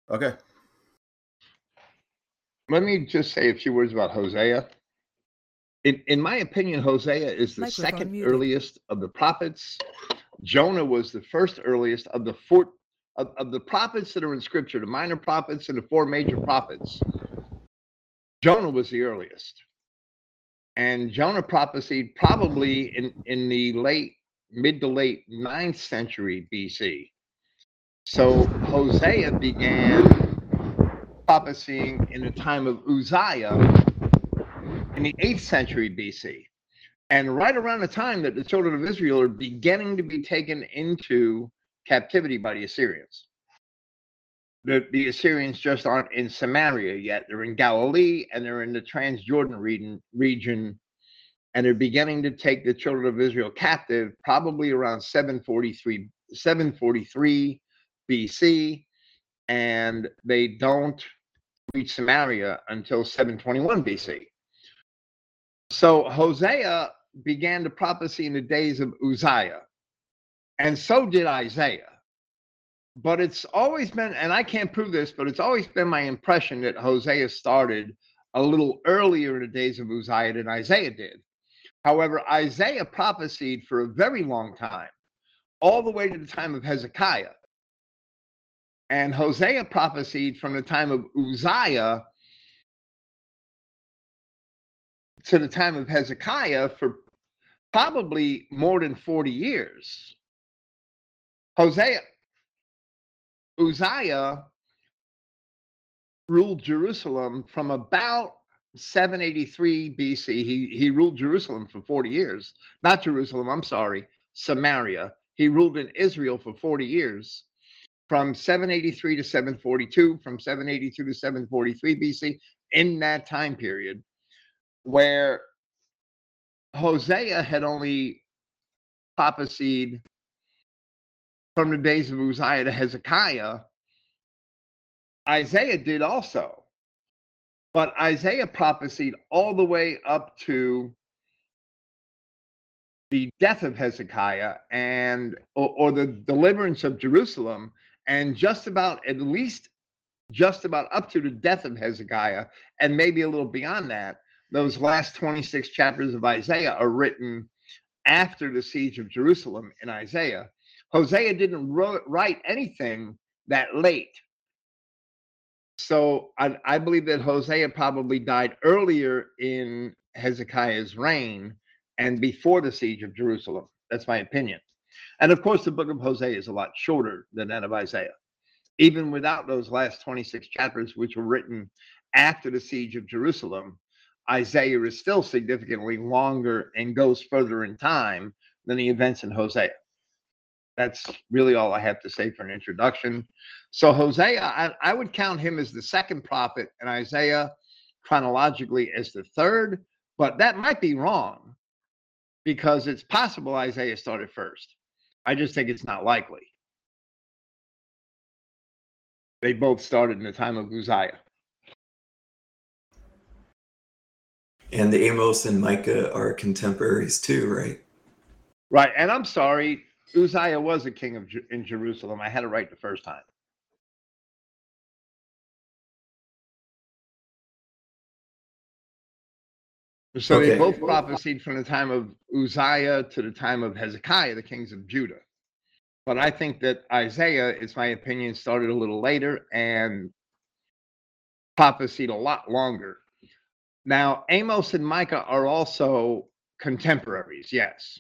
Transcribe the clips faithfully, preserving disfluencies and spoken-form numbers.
Okay. Let me just say a few words about Hosea. In, in my opinion, Hosea is the Microphone second muted. earliest of the prophets. Jonah was the first earliest of the four of, of the prophets that are in Scripture, the minor prophets and the four major prophets. Jonah was the earliest. And Jonah prophesied probably in, in the late, mid to late ninth century B C. So Hosea began prophesying in the time of Uzziah in the eighth century B C. And right around the time that the children of Israel are beginning to be taken into captivity by the Assyrians. The, the Assyrians just aren't in Samaria yet. They're in Galilee and they're in the Transjordan region, region and they're beginning to take the children of Israel captive probably around seven forty-three, seven forty-three B C, and they don't reach Samaria until seven twenty-one B C. So Hosea began to prophesy in the days of Uzziah, and so did Isaiah. But it's always been, and I can't prove this, but it's always been my impression that Hosea started a little earlier in the days of Uzziah than Isaiah did. However, Isaiah prophesied for a very long time, all the way to the time of Hezekiah. And Hosea prophesied from the time of Uzziah to the time of Hezekiah for probably more than forty years. Hosea, Uzziah ruled Jerusalem from about seven eighty-three B C. He, he ruled Jerusalem for forty years. Not Jerusalem, I'm sorry, Samaria. He ruled in Israel for forty years, from seven eighty-three to seven forty-two, from seven eighty-two to seven forty-three B C, in that time period, where Hosea had only prophesied from the days of Uzziah to Hezekiah. Isaiah did also. But Isaiah prophesied all the way up to the death of Hezekiah and or, or the deliverance of Jerusalem, and just about at least just about up to the death of Hezekiah, and maybe a little beyond that. Those last twenty-six chapters of Isaiah are written after the siege of Jerusalem in Isaiah. Hosea didn't write anything that late. So I, I believe that Hosea probably died earlier in Hezekiah's reign and before the siege of Jerusalem. That's my opinion. And of course, the book of Hosea is a lot shorter than that of Isaiah. Even without those last twenty-six chapters, which were written after the siege of Jerusalem, Isaiah is still significantly longer and goes further in time than the events in Hosea. That's really all I have to say for an introduction. So Hosea, I, I would count him as the second prophet, and Isaiah chronologically as the third, but that might be wrong because it's possible Isaiah started first. I just think it's not likely. They both started in the time of Uzziah. And Amos and Micah are contemporaries too, right? Right, and I'm sorry, Uzziah was a king of in Jerusalem. I had it right the first time. So Okay. they both prophesied from the time of Uzziah to the time of Hezekiah, the kings of Judah. But I think that Isaiah, it's my opinion, started a little later and prophesied a lot longer. Now, Amos and Micah are also contemporaries, yes.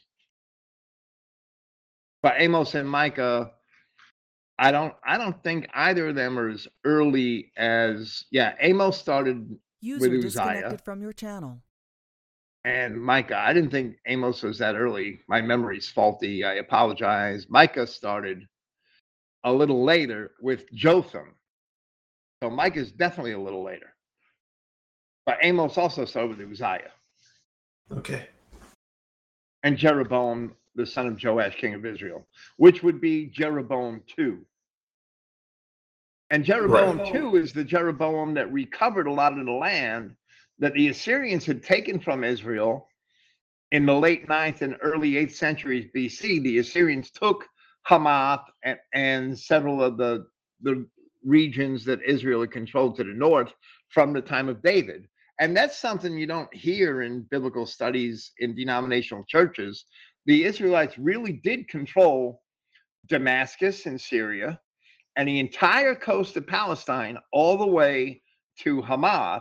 But Amos and Micah, I don't I don't think either of them are as early as, yeah, Amos started User with disconnected Uzziah. from your channel. And Micah, I didn't think Amos was that early. My memory's faulty. I apologize. Micah started a little later with Jotham. So Micah's definitely a little later. But Amos also started with Uzziah. Okay. And Jeroboam, the son of Joash, king of Israel, which would be Jeroboam the Second. And Jeroboam the Second is the Jeroboam that recovered a lot of the land that the Assyrians had taken from Israel in the late ninth and early eighth centuries B C. The Assyrians took Hamath and, and several of the, the regions that Israel had controlled to the north from the time of David. And that's something you don't hear in biblical studies in denominational churches. The Israelites really did control Damascus in Syria and the entire coast of Palestine all the way to Hamath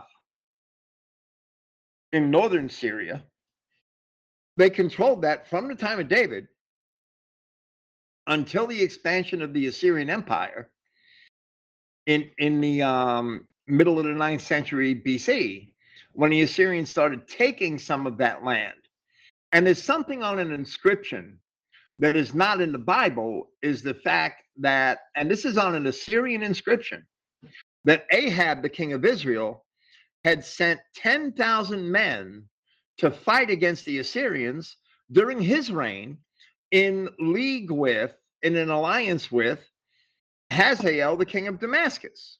in northern Syria. They controlled that from the time of David until the expansion of the Assyrian Empire in, in the um, middle of the ninth century B C, when the Assyrians started taking some of that land. And there's something on an inscription that is not in the Bible, is the fact that, and this is on an Assyrian inscription, that Ahab, the king of Israel, had sent ten thousand men to fight against the Assyrians during his reign, in league with, in an alliance with Hazael, the king of Damascus.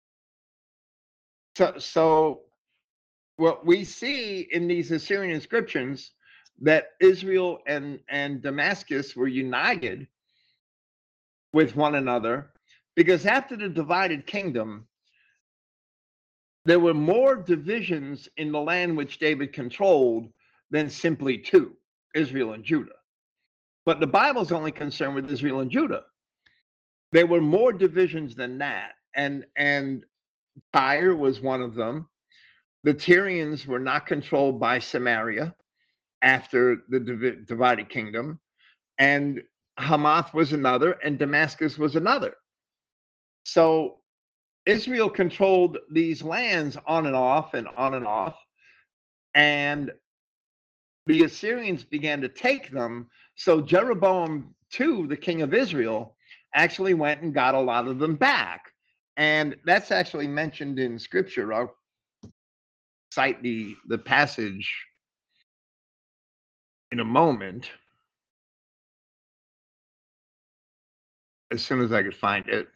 So, so what we see in these Assyrian inscriptions, that Israel and, and Damascus were united with one another, because after the divided kingdom, there were more divisions in the land which David controlled than simply two, Israel and Judah. But the Bible's only concerned with Israel and Judah. There were more divisions than that. And, and Tyre was one of them. The Tyrians were not controlled by Samaria after the div- divided kingdom. And Hamath was another, and Damascus was another. So Israel controlled these lands on and off and on and off. And the Assyrians began to take them. So Jeroboam the Second, the king of Israel, actually went and got a lot of them back. And that's actually mentioned in scripture. I'll cite the, the passage in a moment, as soon as I could find it.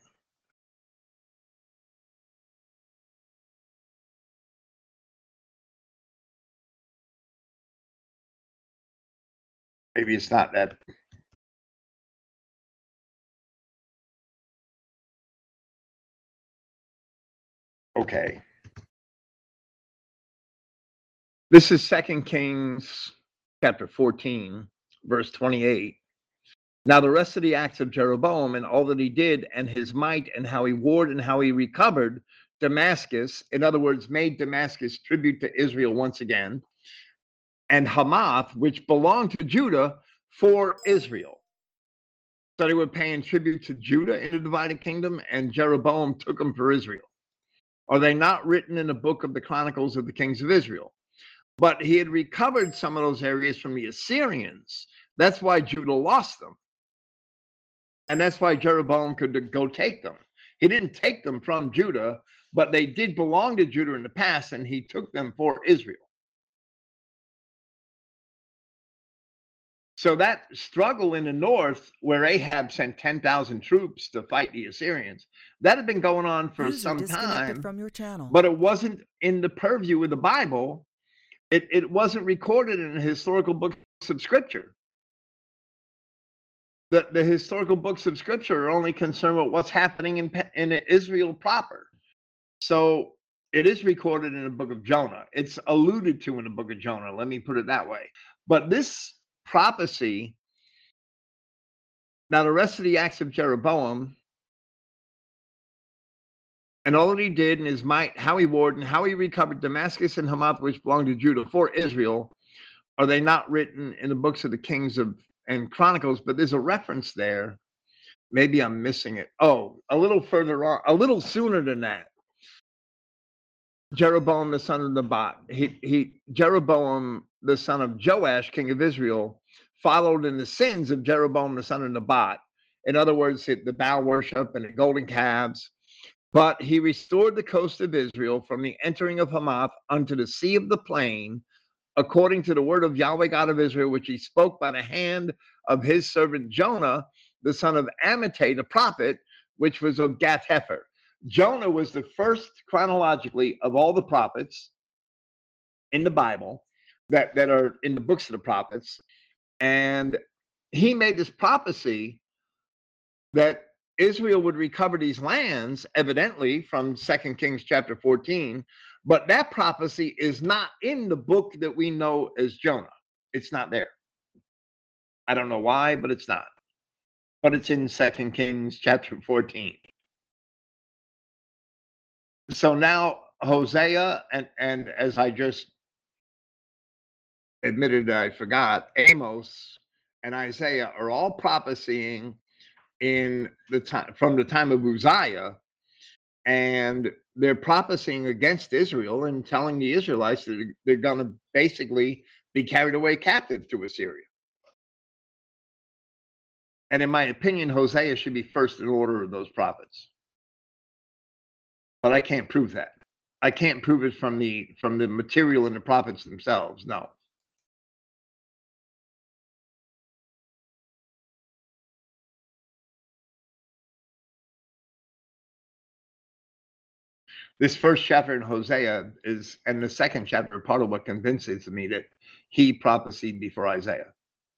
Maybe it's not that. Okay. This is Second Kings chapter fourteen, verse twenty-eight. Now the rest of the acts of Jeroboam and all that he did, and his might, and how he warred and how he recovered Damascus, in other words, made Damascus tribute to Israel once again, and Hamath, which belonged to Judah, for Israel. So they were paying tribute to Judah in the divided kingdom, and Jeroboam took them for Israel. Are they not written in the book of the Chronicles of the Kings of Israel? But he had recovered some of those areas from the Assyrians. That's why Judah lost them. And that's why Jeroboam could go take them. He didn't take them from Judah, but they did belong to Judah in the past, and he took them for Israel. So that struggle in the north, where Ahab sent ten thousand troops to fight the Assyrians, that had been going on for User some disconnected time, from your channel. but it wasn't in the purview of the Bible. It, it wasn't recorded in the historical books of Scripture. The, the historical books of Scripture are only concerned with what's happening in, in Israel proper. So it is recorded in the book of Jonah. It's alluded to in the book of Jonah. Let me put it that way. But this prophecy, now the rest of the acts of Jeroboam, and all that he did, and his might, how he warred, and how he recovered Damascus and Hamath, which belonged to Judah, for Israel, are they not written in the books of the Kings of and Chronicles? But there's a reference there. Maybe I'm missing it. Oh, a little further on, a little sooner than that. Jeroboam, the son of Nebat, he, he, Jeroboam, the son of Joash, king of Israel, followed in the sins of Jeroboam, the son of Nebat. In other words, the Baal worship and the golden calves. But he restored the coast of Israel from the entering of Hamath unto the sea of the plain, according to the word of Yahweh God of Israel, which he spoke by the hand of his servant Jonah, the son of Amittai, the prophet, which was of Gath Hepher. Jonah was the first chronologically of all the prophets in the Bible that, that are in the books of the prophets. And he made this prophecy that Israel would recover these lands, evidently, from Second Kings chapter fourteen, but that prophecy is not in the book that we know as Jonah. It's not there. I don't know why, but it's not. But it's in Second Kings chapter fourteen. So now Hosea and, and as I just admitted I forgot, Amos and Isaiah are all prophesying in the time from the time of Uzziah, and they're prophesying against Israel and telling the Israelites that they're going to basically be carried away captive to Assyria. And in my opinion, Hosea should be first in order of those prophets. But I can't prove that. I can't prove it from the from the material in the prophets themselves. No. This first chapter in Hosea is, and the second chapter, part of what convinces me that he prophesied before Isaiah.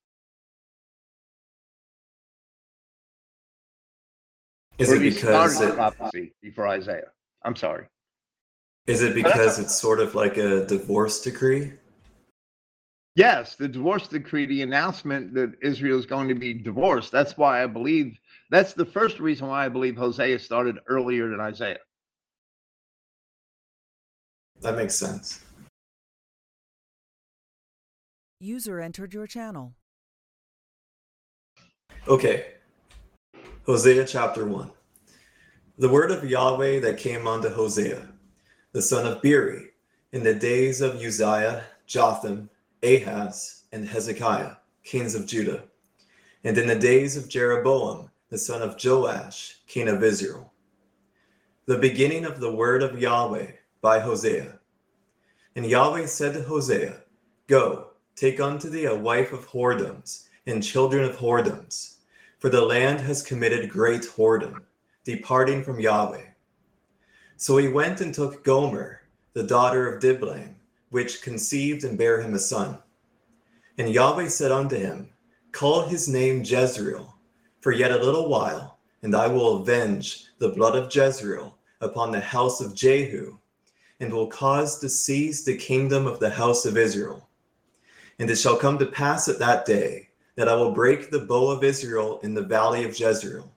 Is or it he because started it, prophecy before Isaiah? I'm sorry. is it because it's sort of like a divorce decree? Yes, the divorce decree, the announcement that Israel is going to be divorced. That's why I believe, that's the first reason why I believe Hosea started earlier than Isaiah. That makes sense. User entered your channel. Okay. Hosea chapter one. The word of Yahweh that came unto Hosea, the son of Beeri, in the days of Uzziah, Jotham, Ahaz, and Hezekiah, kings of Judah, and in the days of Jeroboam, the son of Joash, king of Israel. The beginning of the word of Yahweh by Hosea. And Yahweh said to Hosea, Go, take unto thee a wife of whoredoms, and children of whoredoms, for the land has committed great whoredom, departing from Yahweh. So he went and took Gomer, the daughter of Diblaim, which conceived and bare him a son. And Yahweh said unto him, Call his name Jezreel, for yet a little while, and I will avenge the blood of Jezreel upon the house of Jehu, and will cause to cease the kingdom of the house of Israel. And it shall come to pass at that day, that I will break the bow of Israel in the valley of Jezreel.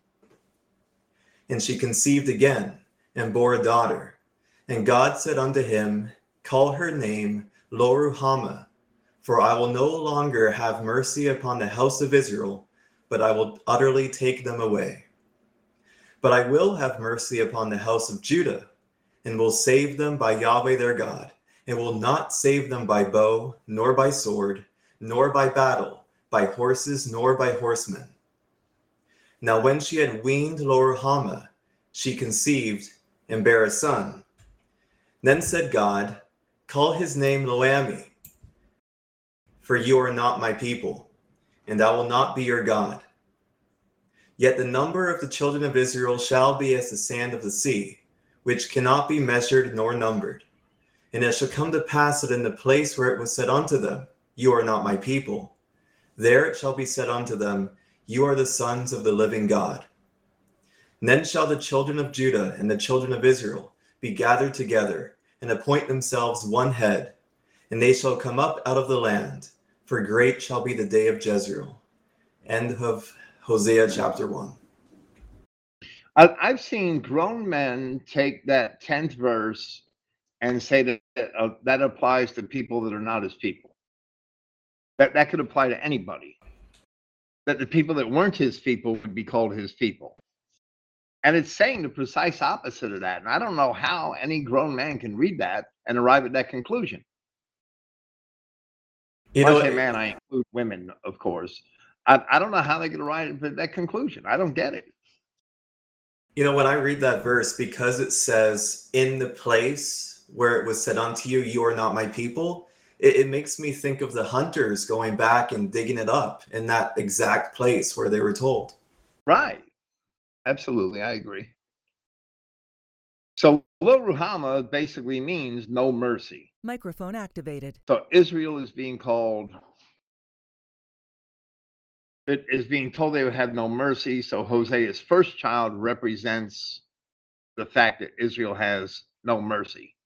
And she conceived again, and bore a daughter. And God said unto him, Call her name Lo-ruhamah, for I will no longer have mercy upon the house of Israel, but I will utterly take them away. But I will have mercy upon the house of Judah, and will save them by Yahweh their God, and will not save them by bow, nor by sword, nor by battle, by horses, nor by horsemen. Now when she had weaned Lo-ruhamah, she conceived and bare a son. Then said God, Call his name Lo-ammi, for you are not my people, and I will not be your God. Yet the number of the children of Israel shall be as the sand of the sea, which cannot be measured nor numbered. And it shall come to pass that in the place where it was said unto them, You are not my people, there it shall be said unto them, You are the sons of the living God. And then shall the children of Judah and the children of Israel be gathered together, and appoint themselves one head, and they shall come up out of the land, for great shall be the day of Jezreel. End of Hosea chapter one. I've seen grown men take that tenth verse and say that uh, that applies to people that are not his people. That that could apply to anybody. That the people that weren't his people would be called his people. And it's saying the precise opposite of that. And I don't know how any grown man can read that and arrive at that conclusion. You When know, I say man, I include women, of course. I, I don't know how they can arrive at that conclusion. I don't get it. You know, when I read that verse, because it says, in the place where it was said unto you, you are not my people, it, it makes me think of the hunters going back and digging it up in that exact place where they were told. Right. Absolutely. I agree. So Lo-ruhamah basically means no mercy. Microphone activated. So Israel is being called it is being told they would have no mercy. So Hosea's first child represents the fact that Israel has no mercy.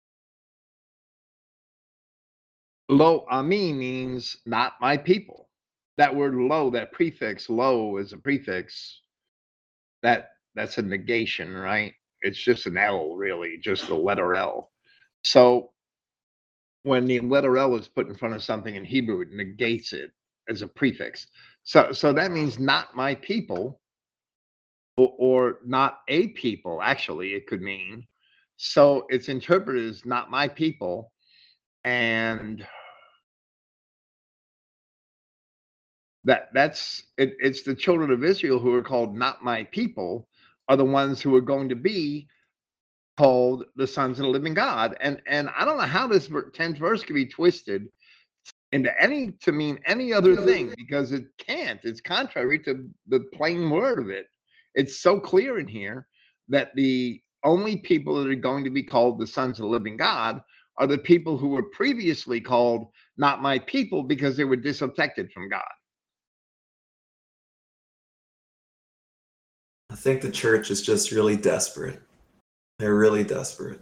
Lo ami means not my people. That word lo, that prefix lo is a prefix. That that's a negation, right? It's just an L, really, just the letter L. So when the letter L is put in front of something in Hebrew, it negates it as a prefix. So so that means not my people, or, or not a people, actually, it could mean. So it's interpreted as not my people, and that that's it, it's the children of Israel who are called not my people are the ones who are going to be called the sons of the living God. And and I don't know how this tenth verse can be twisted into any to mean any other thing, because it can't. It's contrary to the plain word of it. It's so clear in here that the only people that are going to be called the sons of the living God are the people who were previously called not my people because they were disaffected from God. I think the church is just really desperate. They're really desperate.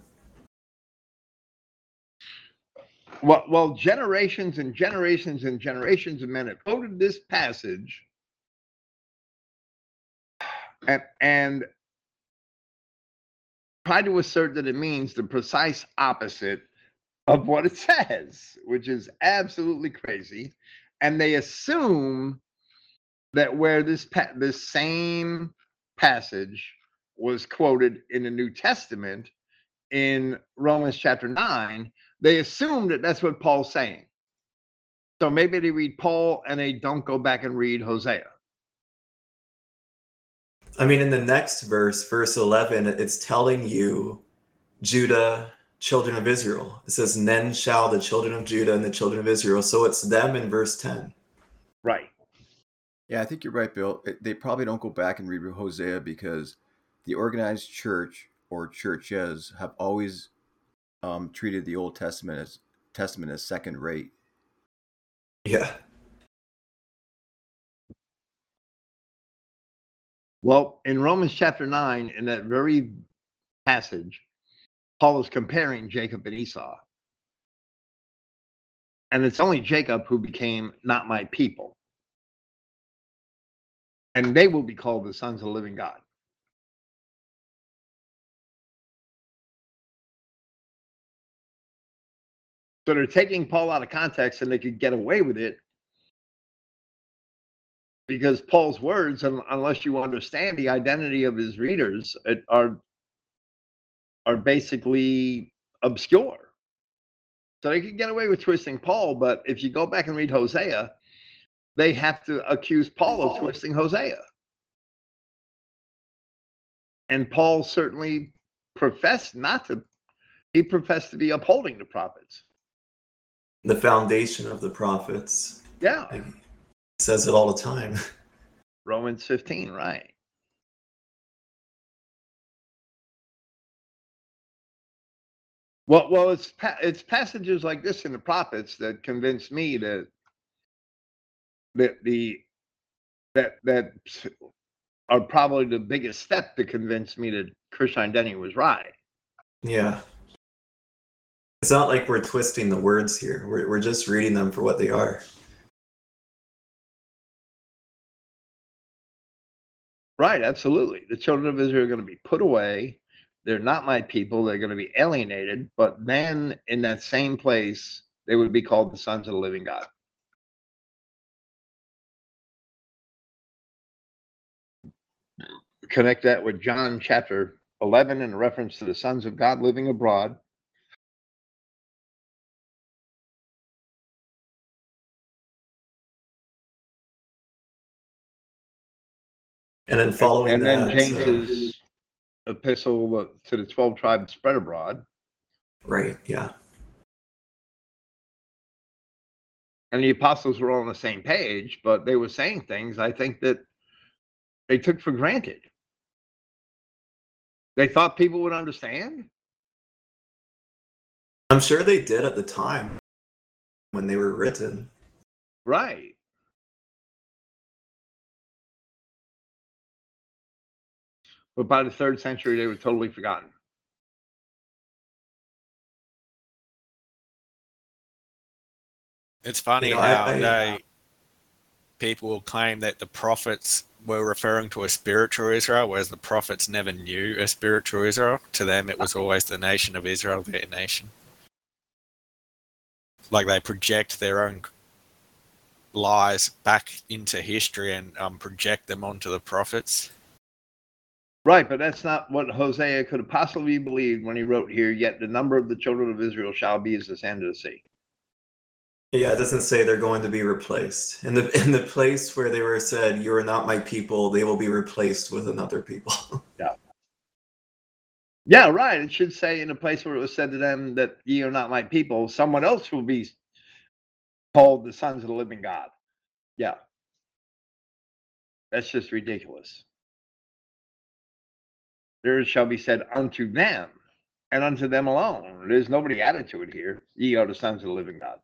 Well, well, generations and generations and generations of men have quoted this passage and, and try to assert that it means the precise opposite of what it says, which is absolutely crazy. And they assume that where this pa- this same passage was quoted in the New Testament in Romans chapter nine, they assume that that's what Paul's saying. So maybe they read Paul and they don't go back and read Hosea. I mean, in the next verse, verse eleven, it's telling you, Judah, children of Israel. It says, then shall the children of Judah and the children of Israel. So it's them in verse ten. Right. Yeah, I think you're right, Bill. They probably don't go back and read Hosea because the organized church or churches have always um, treated the Old Testament as Testament as second rate. Yeah. Well, in Romans chapter nine, in that very passage, Paul is comparing Jacob and Esau. And it's only Jacob who became not my people. And they will be called the sons of the living God. So they're taking Paul out of context and they could get away with it because Paul's words, unless you understand the identity of his readers, are, are basically obscure. So they can get away with twisting Paul, but if you go back and read Hosea, they have to accuse Paul of twisting Hosea. And Paul certainly professed not to. He professed to be upholding the prophets. The foundation of the prophets. Yeah. He says it all the time. Romans fifteen, right. Well, well, it's pa- it's passages like this in the prophets that convince me that that the that that are probably the biggest step to convince me that Christian identity was right. Yeah. It's not like we're twisting the words here. We're we're just reading them for what they are. Right, absolutely. The children of Israel are going to be put away. They're not my people. They're going to be alienated. But then in that same place, they would be called the sons of the living God. Connect that with John chapter eleven in reference to the sons of God living abroad. And then following and, and that, then James's uh, epistle to the twelve tribes spread abroad. Right, yeah. And the apostles were all on the same page, but they were saying things I think that they took for granted. They thought people would understand. I'm sure they did at the time when they were written. Right. But by the third century, they were totally forgotten. It's funny You know, how I- I- they people will claim that the prophets were referring to a spiritual Israel, whereas the prophets never knew a spiritual Israel. To them, it was always the nation of Israel, their nation. Like they project their own lies back into history and um, project them onto the prophets. Right, but that's not what Hosea could have possibly believed when he wrote here, yet the number of the children of Israel shall be as the sand of the sea. Yeah, it doesn't say they're going to be replaced. In the in the place where they were said, "You are not my people," they will be replaced with another people. Yeah, right. It should say in a place where it was said to them that ye are not my people, someone else will be called the sons of the living God. Yeah. That's just ridiculous. There shall be said unto them and unto them alone. There's nobody added to it here. Ye are the sons of the living God.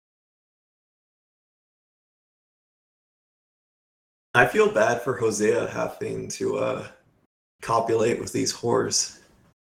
I feel bad for Hosea having to uh, copulate with these whores.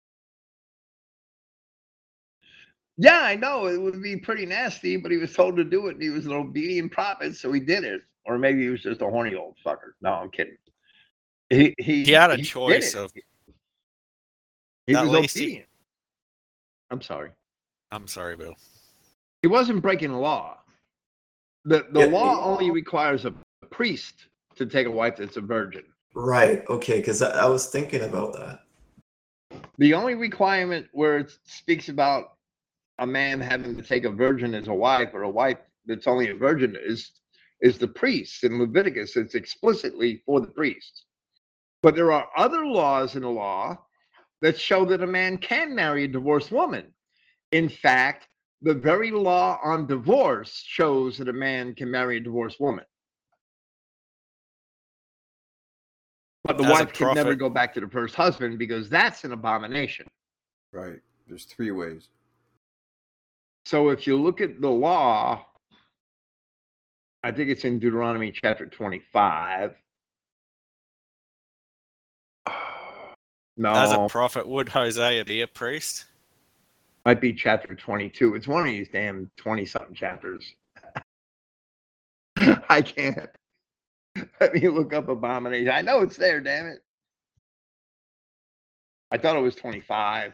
Yeah, I know. It would be pretty nasty, but he was told to do it, and he was an obedient prophet, so he did it. Or maybe he was just a horny old fucker. No, I'm kidding. He he, He had a he choice did it. of. He at was least he- obedient. I'm sorry. I'm sorry, Bill. He wasn't breaking the law. The the Yeah, law he- only requires a priest to take a wife that's a virgin. Right. Okay. Because I, I was thinking about that. The only requirement where it speaks about a man having to take a virgin as a wife or a wife that's only a virgin is is the priest. In Leviticus, it's explicitly for the priest. But there are other laws in the law that show that a man can marry a divorced woman. In fact, the very law on divorce shows that a man can marry a divorced woman. But the As a wife can never prophet- go back to the first husband because that's an abomination. Right. There's three ways. So if you look at the law, I think it's in Deuteronomy chapter twenty-five. No, As a prophet, would Hosea be a priest? might be chapter twenty-two. It's one of these damn twenty-something chapters. I can't. Let me look up abomination. I know it's there, damn it. I thought it was twenty-five.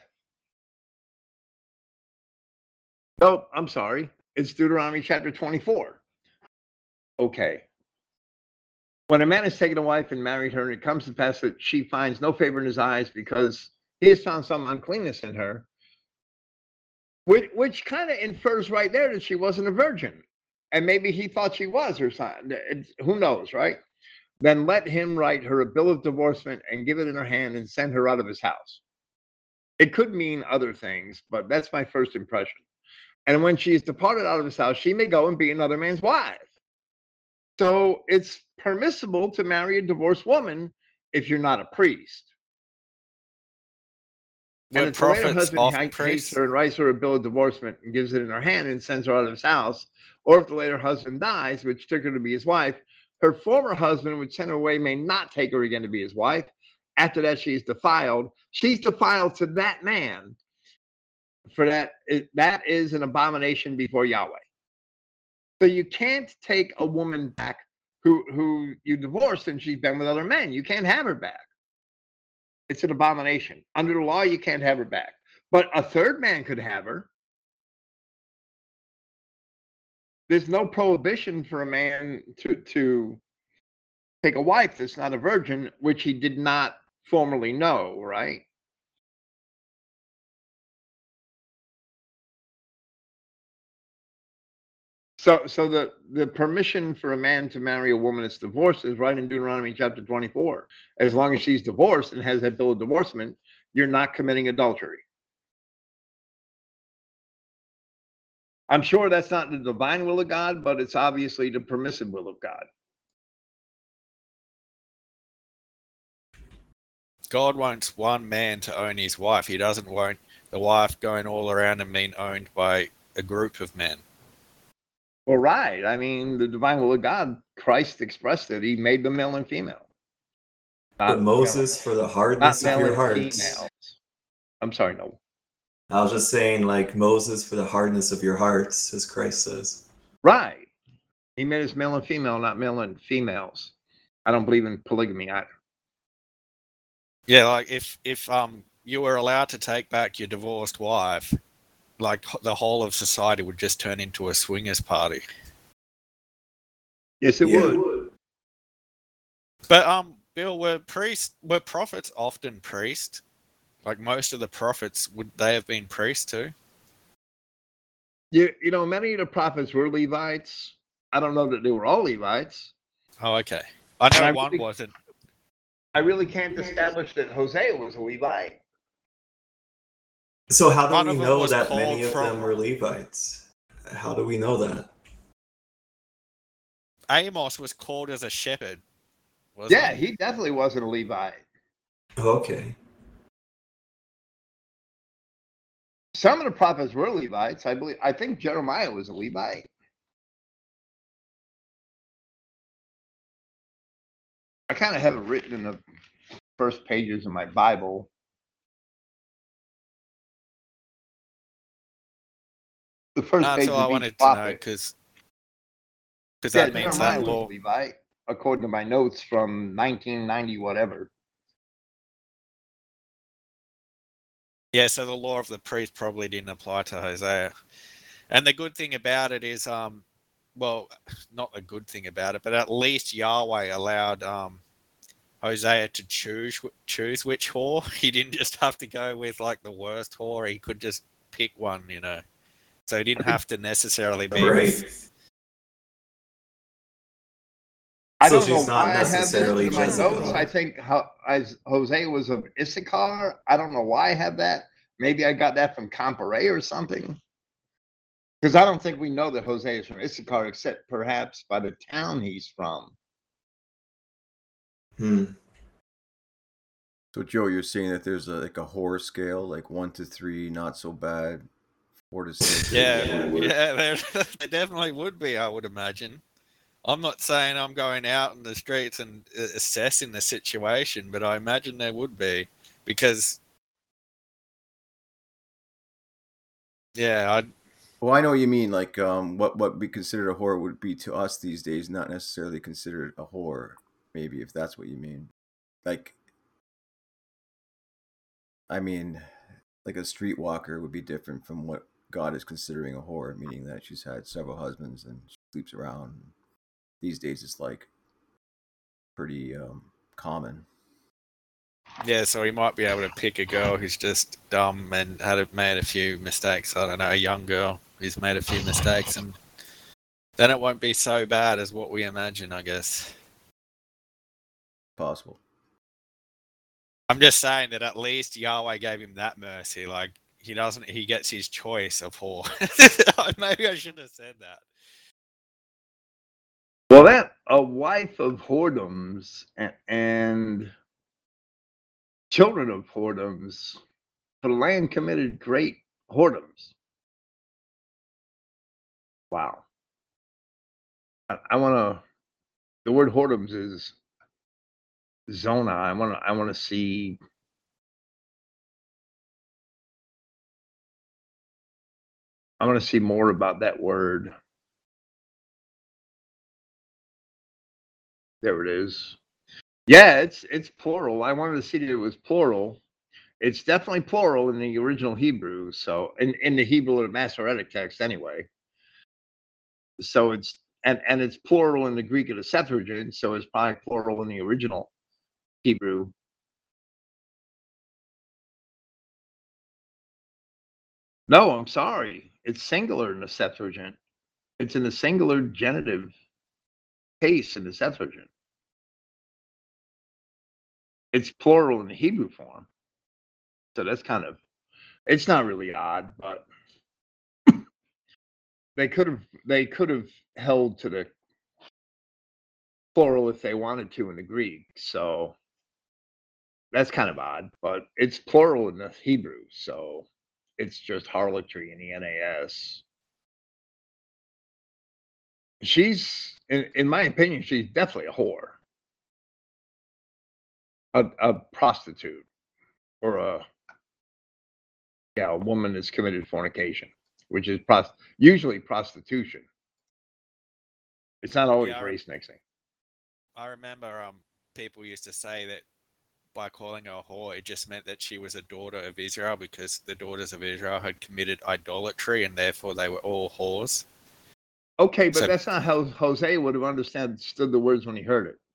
Nope, I'm sorry. It's Deuteronomy chapter twenty-four. Okay. When a man has taken a wife and married her, and it comes to pass that she finds no favor in his eyes because he has found some uncleanness in her, which, which kind of infers right there that she wasn't a virgin. And maybe he thought she was or something. It's, who knows, right? Then let him write her a bill of divorcement and give it in her hand and send her out of his house. It could mean other things, but that's my first impression. And when she is departed out of his house, she may go and be another man's wife. So it's permissible to marry a divorced woman if you're not a priest. Were And if the later prophets husband often hates priests? her and writes her a bill of divorcement and gives it in her hand and sends her out of his house, or if the later husband dies, which took her to be his wife, her former husband, which sent her away, may not take her again to be his wife. After that, she is defiled. She's defiled to that man. For that, it, that is an abomination before Yahweh. So you can't take a woman back who who you divorced and she's been with other men. You can't have her back. It's an abomination. Under the law, you can't have her back. But a third man could have her. There's no prohibition for a man to, to take a wife that's not a virgin, which he did not formerly know, right? So, so the, the permission for a man to marry a woman that's divorced is right in Deuteronomy chapter twenty-four. As long as she's divorced and has that bill of divorcement, you're not committing adultery. I'm sure that's not the divine will of God, but it's obviously the permissive will of God. God wants one man to own his wife. He doesn't want the wife going all around and being owned by a group of men. Well, right. I mean, the divine will of God, Christ expressed it. He made them male and female. But Not Moses for the male, not hardness of male your and hearts. females. I'm sorry, no. I was just saying, like Moses for the hardness of your hearts, as Christ says. Right. He made us male and female, not male and females. I don't believe in polygamy either. Yeah, like if if um you were allowed to take back your divorced wife, like the whole of society would just turn into a swingers party. Yes, it Yeah. would. But um, Bill, were priests were prophets often priests? Like most of the prophets, would they have been priests too? You, you know, many of the prophets were Levites. I don't know that they were all Levites. Oh, okay. I know And I one really- wasn't. I really can't establish that Hosea was a Levite. So how do One we of them know was that called many of from- them were Levites? How do we know that? Amos was called as a shepherd. Wasn't Yeah, he definitely wasn't a Levite. Okay. Some of the prophets were Levites. I believe. I think Jeremiah was a Levite. I kind of have it written in the first pages of my Bible. The first That's page all I of each wanted to know prophet. because because Yeah, that means Jeremiah that was law. a Levite, according to my notes from nineteen ninety, whatever. Yeah, so the law of the priest probably didn't apply to Hosea. And the good thing about it is, um, well, not the good thing about it, but at least Yahweh allowed um, Hosea to choose choose which whore. He didn't just have to go with like the worst whore. He could just pick one, you know. So he didn't have to necessarily be Right. with. I So don't know she's not why I have this necessarily in my Jezebel. notes. I think Ho- as Hosea was of Issachar. I don't know why I have that. Maybe I got that from Comparet or something. Because I don't think we know that Hosea is from Issachar, except perhaps by the town he's from. Hmm. So Joe, you're saying that there's a, like a horror scale, like one to three, not so bad, four to six. Yeah, Yeah. yeah, there, there definitely would be, I would imagine. I'm not saying I'm going out in the streets and uh, assessing the situation, but I imagine there would be because, yeah, I Well, I know what you mean. Like, um, what what we consider a whore would be to us these days, not necessarily considered a whore. Maybe if that's what you mean. Like, I mean, like a streetwalker would be different from what God is considering a whore, meaning that she's had several husbands and she sleeps around. These days, it's like pretty um, common. yeah, so he might be able to pick a girl who's just dumb and had a, made a few mistakes. I don't know, a young girl who's made a few mistakes, and then it won't be so bad as what we imagine, I guess. Possible. I'm just saying that at least Yahweh gave him that mercy. Like he doesn't, he gets his choice of whore. Maybe I shouldn't have said that. Well, that a wife of whoredoms and, and children of whoredoms, for the land committed great whoredoms. Wow. I, I want to. The word whoredoms is zona. I want to. I want to see. I want to see more about that word. There it is. Yeah, it's it's plural. I wanted to see that it was plural. It's definitely plural in the original Hebrew. So in, in the Hebrew of the Masoretic text anyway. So it's and, and it's plural in the Greek of the Septuagint, so it's probably plural in the original Hebrew. No, I'm sorry. It's singular in the Septuagint. It's in the singular genitive case in the Septuagint. It's plural in the Hebrew form. So that's kind of, it's not really odd, but they could have they could have held to the plural if they wanted to in the Greek. So that's kind of odd, but it's plural in the Hebrew. So it's just harlotry in the N A S. She's, in, in my opinion, she's definitely a whore. a, a prostitute or a yeah a woman that's committed fornication, which is pros- usually prostitution. It's not always Yeah, I, race mixing. I remember um people used to say that by calling her a whore, it just meant that she was a daughter of Israel because the daughters of Israel had committed idolatry and therefore they were all whores. Okay, but So that's not how Hosea would have understood the words when he heard it.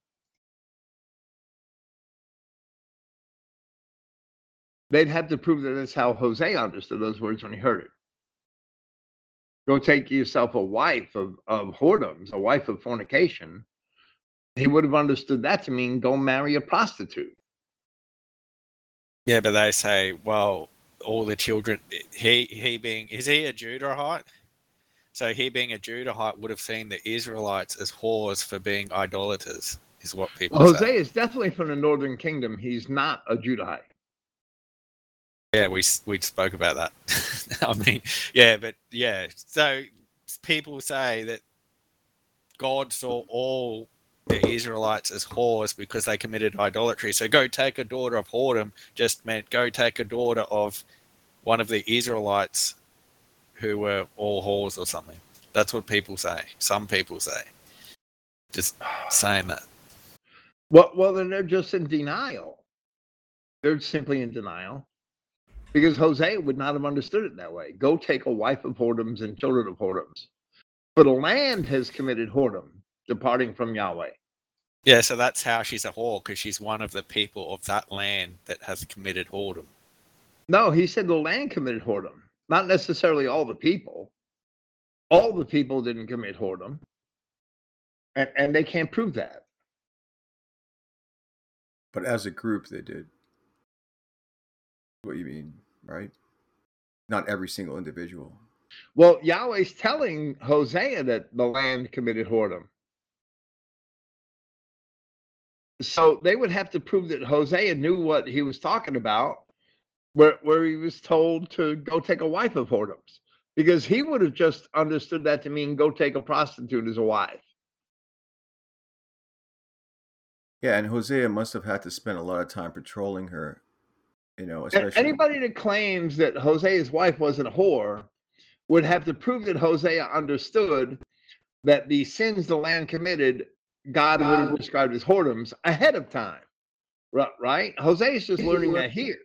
They'd have to prove that that's how Hosea understood those words when he heard it. Go take yourself a wife of, of whoredoms, a wife of fornication. He would have understood that to mean go marry a prostitute. yeah, but they say, well, all the children, he he being, is he a Judahite? So he being a Judahite would have seen the Israelites as whores for being idolaters, is what people Well, say. Hosea is definitely from the northern kingdom. He's not a Judahite. Yeah, we we spoke about that. I mean, yeah, but yeah. So people say that God saw all the Israelites as whores because they committed idolatry. So go take a daughter of whoredom just meant go take a daughter of one of the Israelites who were all whores or something. That's what people say. Some people say. Just saying that. Well, well, then they're just in denial. They're simply in denial. Because Hosea would not have understood it that way. Go take a wife of whoredoms and children of whoredoms. For the land has committed whoredom, departing from Yahweh. Yeah, so that's how she's a whore, because she's one of the people of that land that has committed whoredom. No, he said the land committed whoredom, not necessarily all the people. All the people didn't commit whoredom, and, and they can't prove that. But as a group, they did. What you mean, right? Not every single individual. Well, Yahweh's telling Hosea that the land committed whoredom. So they would have to prove that Hosea knew what he was talking about, where, where he was told to go take a wife of whoredoms. Because he would have just understood that to mean go take a prostitute as a wife. Yeah, and Hosea must have had to spend a lot of time patrolling her, you know, especially Anybody that claims that Hosea's wife wasn't a whore would have to prove that Hosea understood that the sins the land committed, God would have described as whoredoms ahead of time. Right? Hosea's just learning that here.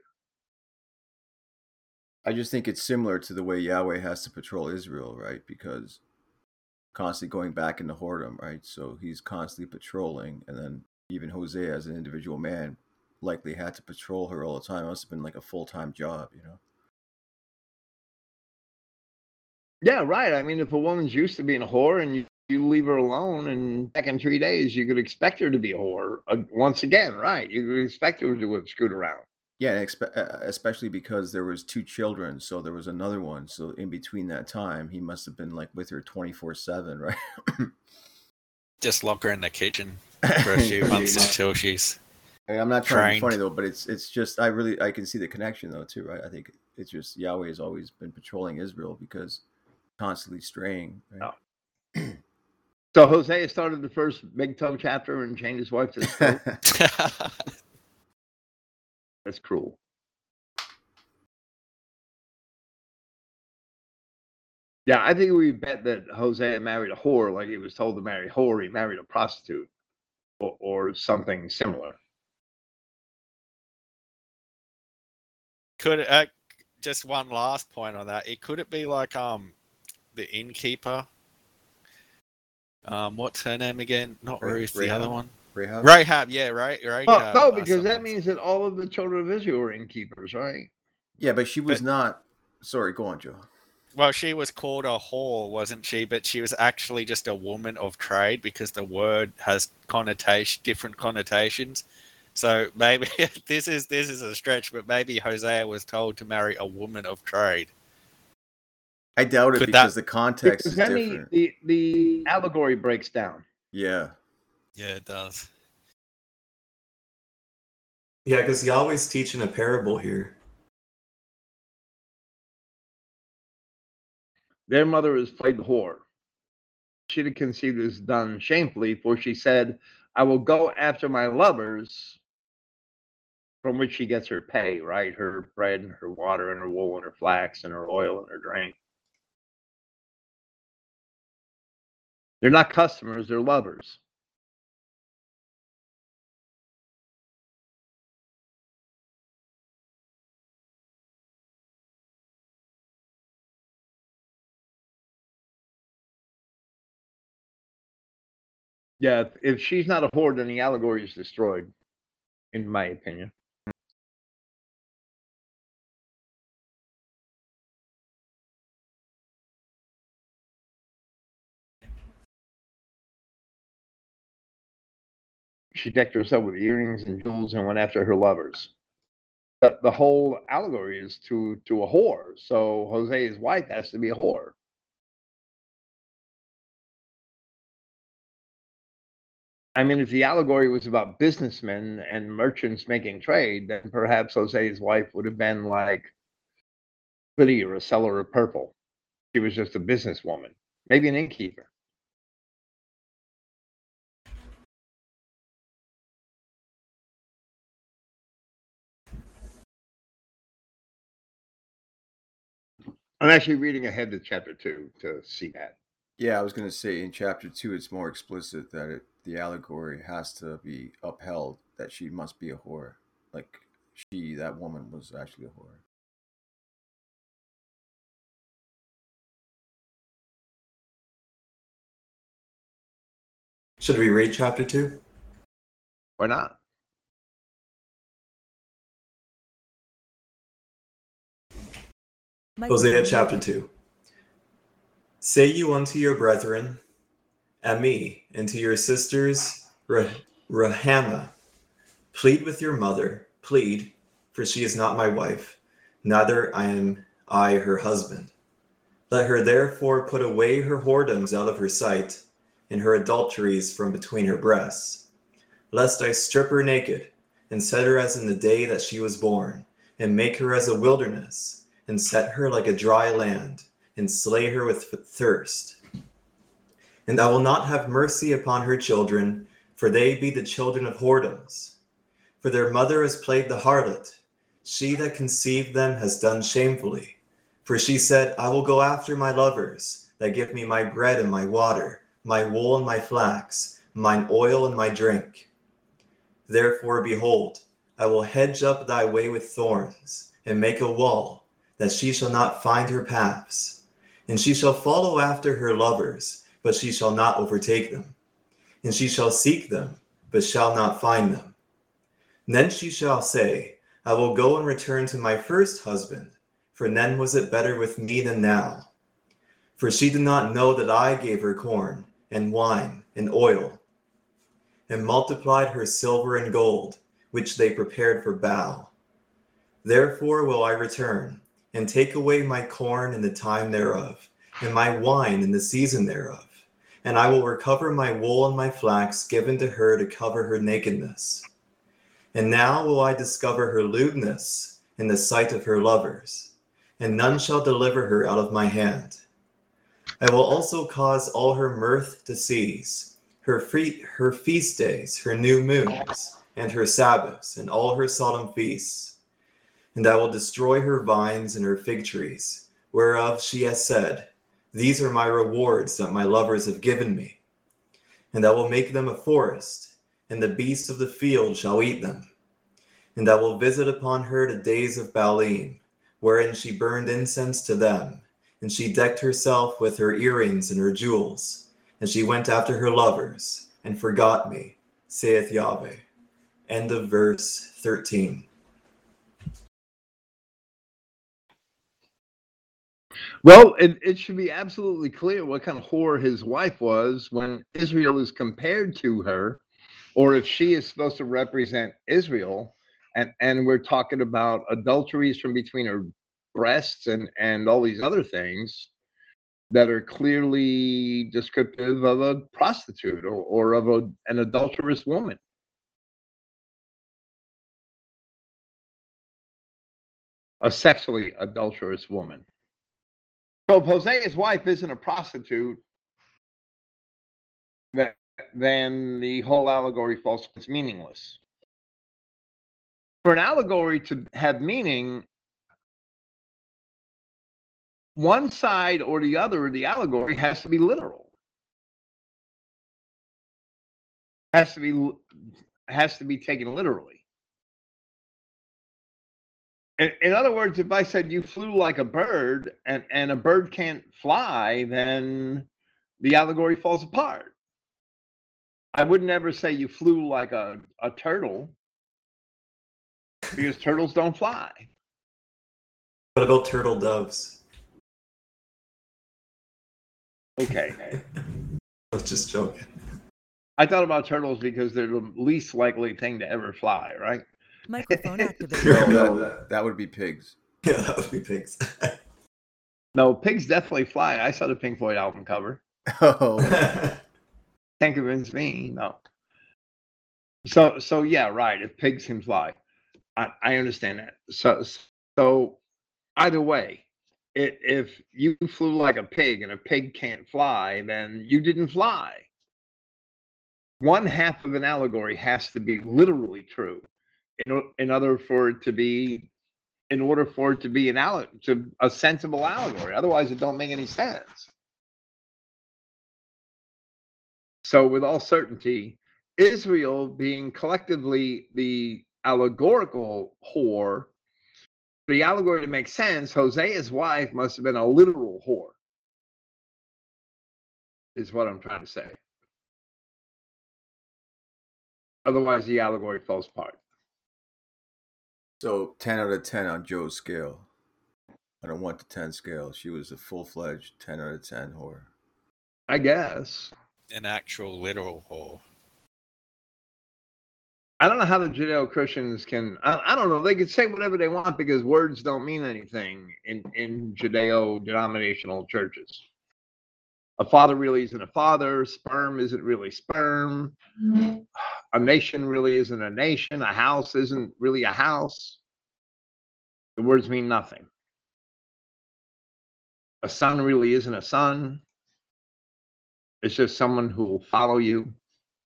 I just think it's similar to the way Yahweh has to patrol Israel, right? Because constantly going back into whoredom, right? So he's constantly patrolling, and then even Hosea as an individual man likely had to patrol her all the time. It must have been like a full-time job, you know? Yeah, right. I mean, if a woman's used to being a whore and you, you leave her alone and back in three days, you could expect her to be a whore uh, once again, right? You could expect her to have screwed around. Yeah, especially because there was two children, so there was another one. So in between that time, he must have been like with her twenty-four seven, right? Just lock her in the kitchen for a few months until she's I'm not trying trained. to be funny though, but it's it's just I really I can see the connection though too, right? I think it's just Yahweh has always been patrolling Israel because constantly straying. Right? Oh. So Hosea started the first big toe chapter and changed his wife to the That's cruel. Yeah, I think we bet that Hosea married a whore like he was told to marry a whore. He married a prostitute or, or something similar. Could it, uh, just one last point on that? It could it be like um the innkeeper? Um, what's her name again? Not Ra- Ruth, the Rahab? other one. Rahab? Rahab, yeah, right, right. Oh, no, because that means that all of the children of Israel were innkeepers, right? Yeah, but she was But- not. Sorry, go on, Joe. Well, she was called a whore, wasn't she? But she was actually just a woman of trade because the word has connotation, different connotations. So maybe this is this is a stretch, but maybe Hosea was told to marry a woman of trade. I doubt it Could because that- the context Because is then different. the, the the allegory breaks down. Yeah. Yeah, it does. Yeah, because Yahweh's teaching a parable here. Their mother is played the whore. She that conceived is done shamefully, for she said, I will go after my lovers, from which she gets her pay, right? Her bread and her water and her wool and her flax and her oil and her drink. They're not customers, they're lovers. Yeah, if, if she's not a whore, then the allegory is destroyed, in my opinion. She decked herself with earrings and jewels and went after her lovers. But the whole allegory is to to a whore. So Hosea's wife has to be a whore. I mean, if the allegory was about businessmen and merchants making trade, then perhaps Hosea's wife would have been like Biddy or a seller of purple. She was just a businesswoman, maybe an innkeeper. I'm actually reading ahead to chapter two to see that. Yeah, I was going to say in chapter two, it's more explicit that it, the allegory has to be upheld, that she must be a whore. Like she, that woman, was actually a whore. Should we read chapter two? Why not? Hosea chapter two. Say you unto your brethren, and me, and to your sisters, Rahama, plead with your mother, plead, for she is not my wife, neither am I her husband. Let her therefore put away her whoredoms out of her sight, and her adulteries from between her breasts, lest I strip her naked, and set her as in the day that she was born, and make her as a wilderness, and set her like a dry land, and slay her with thirst. And I will not have mercy upon her children, for they be the children of whoredoms. For their mother has played the harlot. She that conceived them has done shamefully. For she said, I will go after my lovers, that give me my bread and my water, my wool and my flax, mine oil and my drink. Therefore, behold, I will hedge up thy way with thorns, and make a wall, that she shall not find her paths. And she shall follow after her lovers, but she shall not overtake them. And she shall seek them, but shall not find them. And then she shall say, I will go and return to my first husband, for then was it better with me than now. For she did not know that I gave her corn, and wine, and oil, and multiplied her silver and gold, which they prepared for Baal. Therefore will I return, and take away my corn in the time thereof, and my wine in the season thereof. And I will recover my wool and my flax given to her to cover her nakedness. And now will I discover her lewdness in the sight of her lovers, and none shall deliver her out of my hand. I will also cause all her mirth to cease, her, free, her feast days, her new moons, and her Sabbaths, and all her solemn feasts. And I will destroy her vines and her fig trees, whereof she has said, these are my rewards that my lovers have given me. And I will make them a forest, and the beasts of the field shall eat them. And I will visit upon her the days of Baalim, wherein she burned incense to them, and she decked herself with her earrings and her jewels, and she went after her lovers, and forgot me, saith Yahweh. End of verse thirteen. Well, it, it should be absolutely clear what kind of whore his wife was when Israel is compared to her, or if she is supposed to represent Israel, and, and we're talking about adulteries from between her breasts and, and all these other things that are clearly descriptive of a prostitute or, or of a, an adulterous woman. A sexually adulterous woman. So if Hosea's wife isn't a prostitute, then the whole allegory falls. It's meaningless. For an allegory to have meaning, one side or the other of the allegory has to be literal. Has to be has to be taken literally. In, in other words, if I said you flew like a bird and, and a bird can't fly, then the allegory falls apart. I would never say you flew like a, a turtle, because turtles don't fly. What about turtle doves? Okay. I was just joking. I thought about turtles because they're the least likely thing to ever fly, right? Microphone activated. No, No, that, that would be pigs. Yeah, that would be pigs. No, pigs definitely fly. I saw the Pink Floyd album cover. Oh, Can't convince me, no. So, so yeah, right. If pigs can fly, I, I understand that. So, so either way, it, if you flew like a pig and a pig can't fly, then you didn't fly. One half of an allegory has to be literally true, in, in order for it to be, in order for it to be an alle- to a sensible allegory. Otherwise, it don't make any sense. So, with all certainty, Israel being collectively the allegorical whore, for the allegory to make sense, Hosea's wife must have been a literal whore, is what I'm trying to say. Otherwise, the allegory falls apart. so ten out of ten on Joe's scale. On a one to ten scale, she was a full-fledged ten out of ten whore. I guess. An actual literal whore. I don't know how the Judeo-Christians can, I, I don't know, they can say whatever they want because words don't mean anything in, in Judeo-denominational churches. A father really isn't a father, sperm isn't really sperm, a nation really isn't a nation, a house isn't really a house. The words mean nothing. A son really isn't a son. It's just someone who will follow you.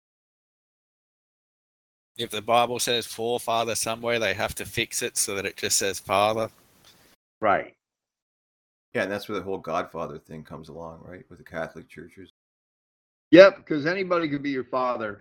If the Bible says forefather somewhere, they have to fix it so that it just says father. Right. Yeah, and that's where the whole Godfather thing comes along, right? With the Catholic churches. Yep, because anybody could be your father.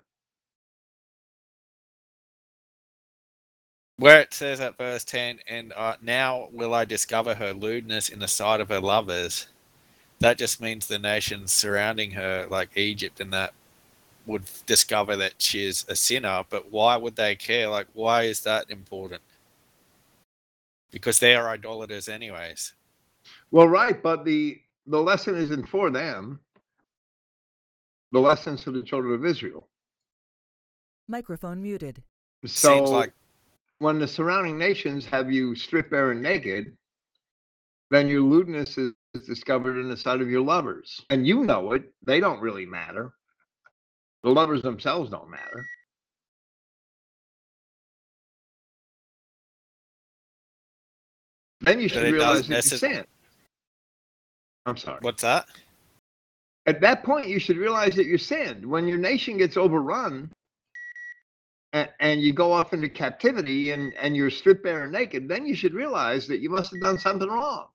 Where it says at verse ten, and uh, now will I discover her lewdness in the sight of her lovers. That just means the nations surrounding her, like Egypt and that, would discover that she is a sinner. But why would they care? Like, why is that important? Because they are idolaters anyways. Well, right, but the the lesson isn't for them. The lesson's for the children of Israel. Microphone muted. So Seems like when the surrounding nations have you stripped bare and naked, then your lewdness is discovered in the sight of your lovers. And you know it. They don't really matter. The lovers themselves don't matter. Then you should it realize does that you necess- sinned. I'm sorry. what's that? At that point, you should realize that you sinned. When your nation gets overrun and, and you go off into captivity and, and you're stripped bare and naked, then you should realize that you must have done something wrong.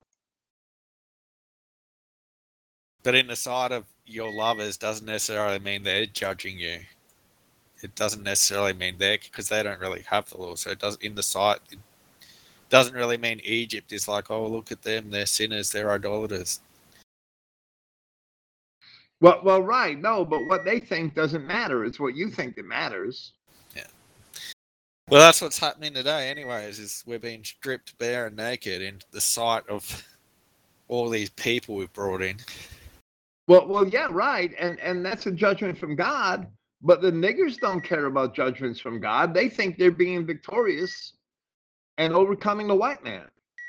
But in the sight of your lovers doesn't necessarily mean they're judging you. It doesn't necessarily mean they're, because they don't really have the law. So it does in the sight. It doesn't really mean Egypt is like, oh, look at them, they're sinners, they're idolaters. Well, well, right. No, but what they think doesn't matter. It's what you think that matters. Yeah. Well, that's what's happening today, anyways. Is we're being stripped bare and naked in the sight of all these people we've brought in. Well, well, yeah, right. And and that's a judgment from God. But the niggers don't care about judgments from God. They think they're being victorious and overcoming the white man.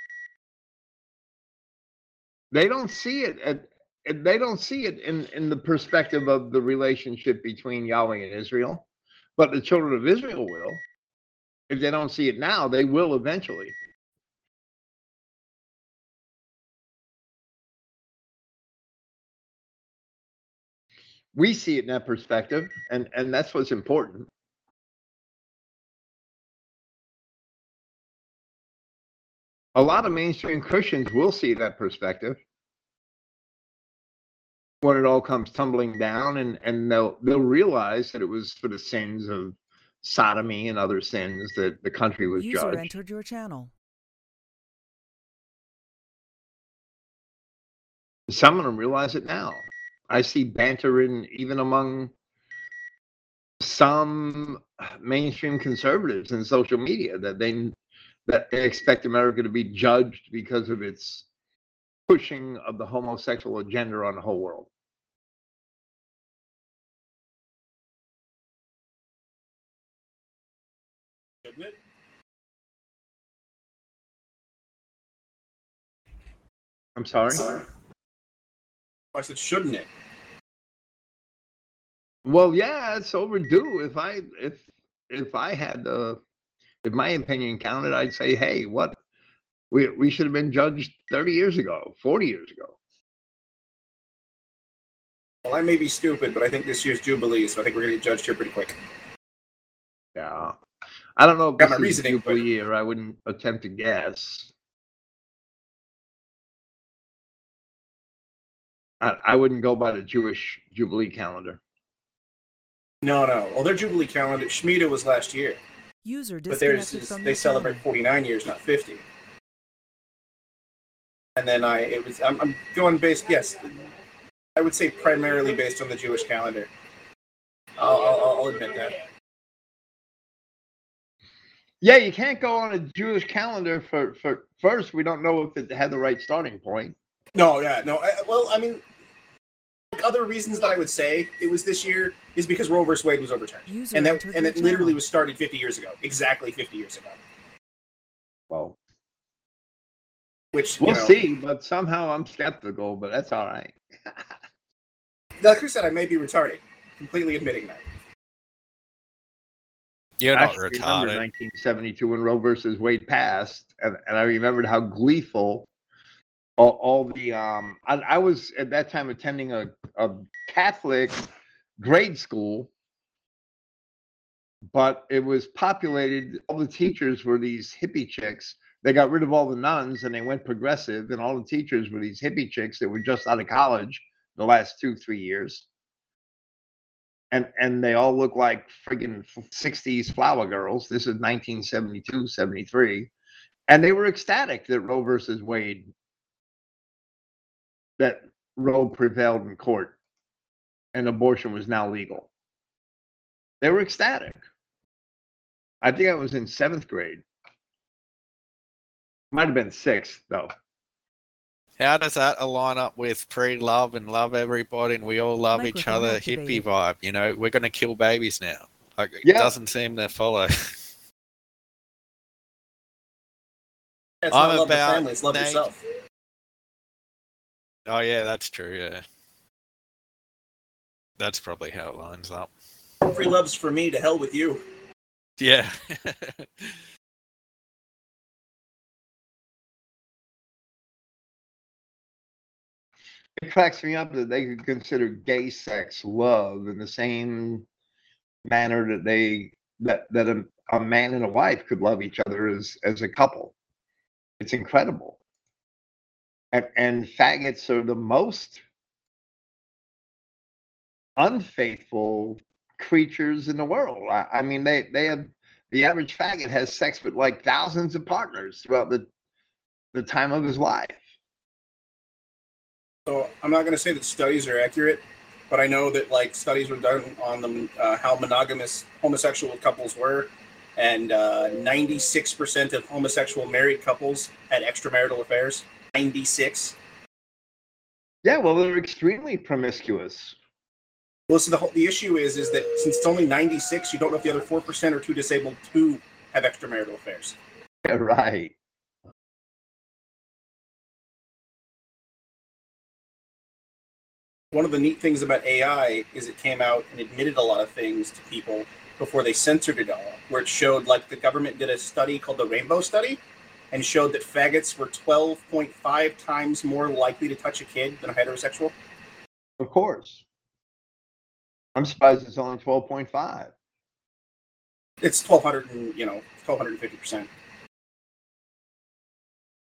They don't see it at, they don't see it in, in the perspective of the relationship between Yahweh and Israel. But the children of Israel will. If they don't see it now, they will eventually. We see it in that perspective, and, and that's what's important. A lot of mainstream Christians will see that perspective when it all comes tumbling down, and, and they'll they'll realize that it was for the sins of sodomy and other sins that the country was User judged. entered your channel. Some of them realize it now. I see banter in even among some mainstream conservatives in social media that they that they expect America to be judged because of its pushing of the homosexual agenda on the whole world. Shouldn't it? I'm sorry? I said, shouldn't it? Well, yeah, it's overdue. If I if if I had uh, if my opinion counted, I'd say, hey, what we we should have been judged thirty years ago, forty years ago. Well, I may be stupid, but I think this year's Jubilee, so I think we're going to get judged here pretty quick. Yeah, I don't know if Got my this is reasoning, but- Jubilee year. I wouldn't attempt to guess. I, I wouldn't go by the Jewish Jubilee calendar. No, no. Well, their Jubilee calendar, Shemitah was last year, User but theirs disconnected is, from they your celebrate channel. forty-nine years, not fifty. And then I, it was, I'm, I'm going based, yes, I would say primarily based on the Jewish calendar. I'll, I'll, I'll admit that. Yeah, you can't go on a Jewish calendar for, for first. We don't know if it had the right starting point. No, yeah, no. I, well, I mean, other reasons that I would say it was this year is because Roe versus Wade was overturned, User and that entered and your it literally channel. was started fifty years ago, exactly fifty years ago. Well, Which you we'll know, see, but somehow I'm skeptical, but that's all right. like I said, I may be retarded. Completely admitting that. You're I not actually remember retarded. nineteen seventy-two when Roe versus Wade passed, and, and I remembered how gleeful all, all the um. I, I was at that time attending a, a Catholic grade school, but it was populated. All the teachers were these hippie chicks. They got rid of all the nuns and they went progressive, and all the teachers were these hippie chicks that were just out of college the last two, three years. And and they all look like friggin' sixties flower girls. This is nineteen seventy-two, seventy-three. And they were ecstatic that Roe versus Wade, that Roe prevailed in court and abortion was now legal. They were ecstatic. I think I was in seventh grade. Might have been sixth, though. How does that align up with pre-love and love everybody and we all love each Microphone other activated. hippie vibe? You know, we're going to kill babies now. Like, it Yeah. doesn't seem to follow. It's I'm not love the about family; it's love nat- yourself. Oh, yeah, that's true, yeah. That's probably how it lines up. Free love's for me. To hell with you. Yeah. It cracks me up that they could consider gay sex love in the same manner that they that that a, a man and a wife could love each other as as a couple. It's incredible. And and faggots are the most unfaithful creatures in the world. I, I mean, they they have the average faggot has sex with like thousands of partners throughout the the time of his life. So I'm not going to say that studies are accurate, but I know that like studies were done on the uh, how monogamous homosexual couples were, and uh, ninety-six percent of homosexual married couples had extramarital affairs. ninety-six. Yeah, well, they're extremely promiscuous. Well, so the whole, the issue is is that since it's only ninety-six, you don't know if the other four percent are too disabled to have extramarital affairs. Yeah, right. One of the neat things about A I is it came out and admitted a lot of things to people before they censored it all, where it showed, like, the government did a study called the Rainbow Study and showed that faggots were twelve point five times more likely to touch a kid than a heterosexual. Of course. I'm surprised it's only twelve point five. It's twelve hundred and, you know, twelve fifty percent.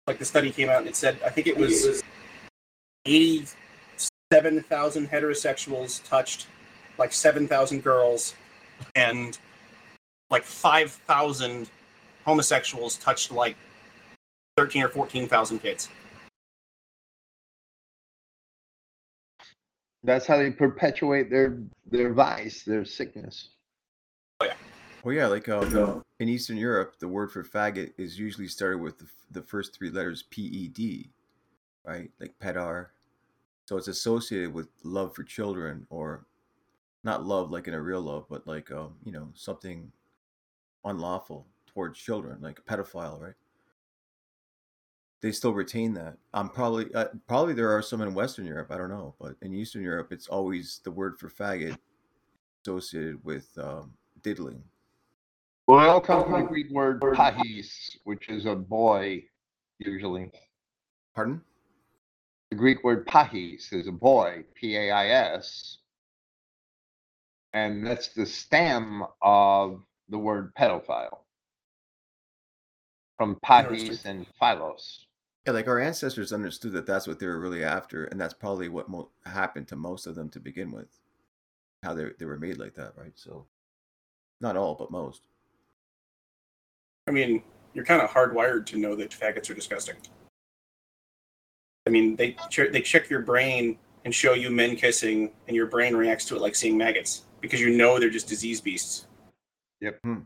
like the study came out and it said, I think it was eighty-seven thousand heterosexuals touched like seven thousand girls, and like five thousand homosexuals touched like thirteen or fourteen thousand kids. That's how they perpetuate their their vice, their sickness. Oh yeah. Well, yeah, like um, in Eastern Europe, the word for faggot is usually started with the, the first three letters P E D, right? Like pedar. So it's associated with love for children, or not love like in a real love, but like um, you know, something unlawful towards children, like a pedophile, right? They still retain that. I'm probably uh, probably there are some in Western Europe. I don't know, but in Eastern Europe, it's always the word for faggot associated with um, diddling. Well, it all comes from the Greek word pahis, which is a boy, usually. Pardon? The Greek word pahis is a boy, P A I S, and that's the stem of the word pedophile, from pahis and philos. Yeah, like our ancestors understood that that's what they were really after, and that's probably what mo- happened to most of them to begin with. How they they were made like that, right? So, not all, but most. I mean, you're kind of hardwired to know that faggots are disgusting. I mean, they ch- they check your brain and show you men kissing, and your brain reacts to it like seeing maggots because you know they're just disease beasts. Yep. Hmm.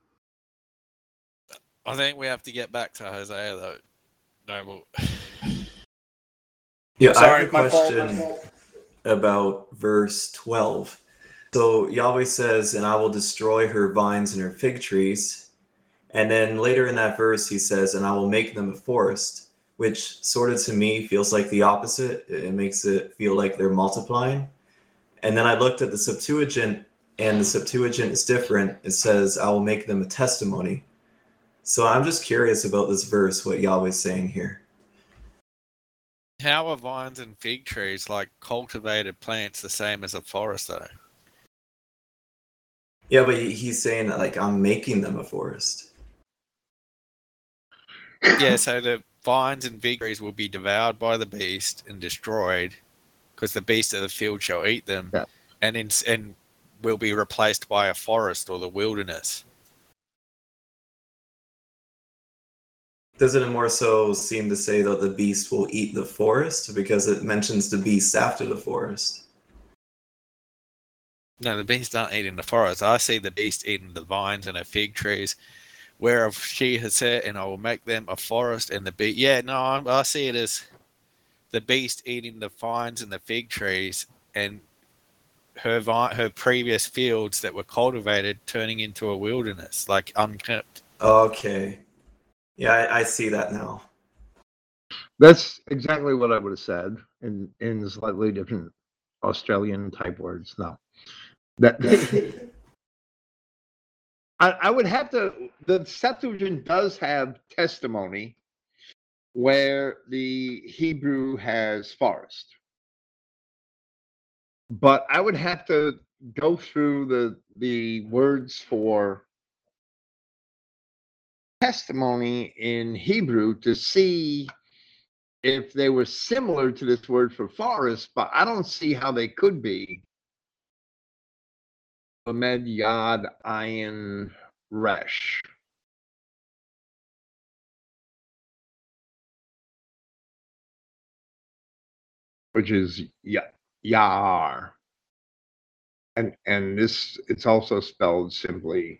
I think we have to get back to Hosea, though. No, well, Yeah, Sorry, I have a my fault, question my fault. about verse twelve. So Yahweh says, and I will destroy her vines and her fig trees. And then later in that verse, he says, and I will make them a forest, which sort of to me feels like the opposite. It makes it feel like they're multiplying. And then I looked at the Septuagint, and the Septuagint is different. It says, I will make them a testimony. So I'm just curious about this verse, what Yahweh's saying here. how are vines and fig trees, like cultivated plants, the same as a forest, though? Yeah, but he- he's saying that, like, I'm making them a forest. Yeah, so the vines and fig trees will be devoured by the beast and destroyed, because the beast of the field shall eat them, Yeah. and in, and will be replaced by a forest or the wilderness. Doesn't it more so seem to say that the beast will eat the forest because it mentions the beast after the forest? No, the beast aren't eating the forest. I see the beast eating the vines and the fig trees, whereof she has said, and I will make them a forest and the beast. Yeah, no, I, I see it as the beast eating the vines and the fig trees, and her vine, her previous fields that were cultivated turning into a wilderness, like unkept. Okay. Yeah, I, I see that now. That's exactly what I would have said in, in slightly different Australian type words. No. That I, I would have to, the Septuagint does have testimony where the Hebrew has forest. But I would have to go through the the words for testimony in Hebrew to see if they were similar to this word for forest, but I don't see how they could be. Lamed Yad Ayin Resh. Which is Ya- Yar. And and this it's also spelled simply.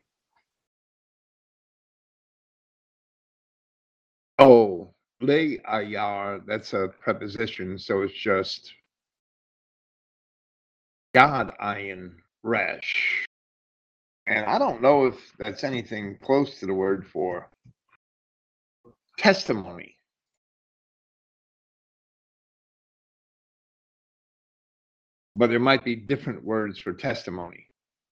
Oh, Le Ayar, that's a preposition, so it's just Yad Ayin Resh. And I don't know if that's anything close to the word for testimony. But there might be different words for testimony.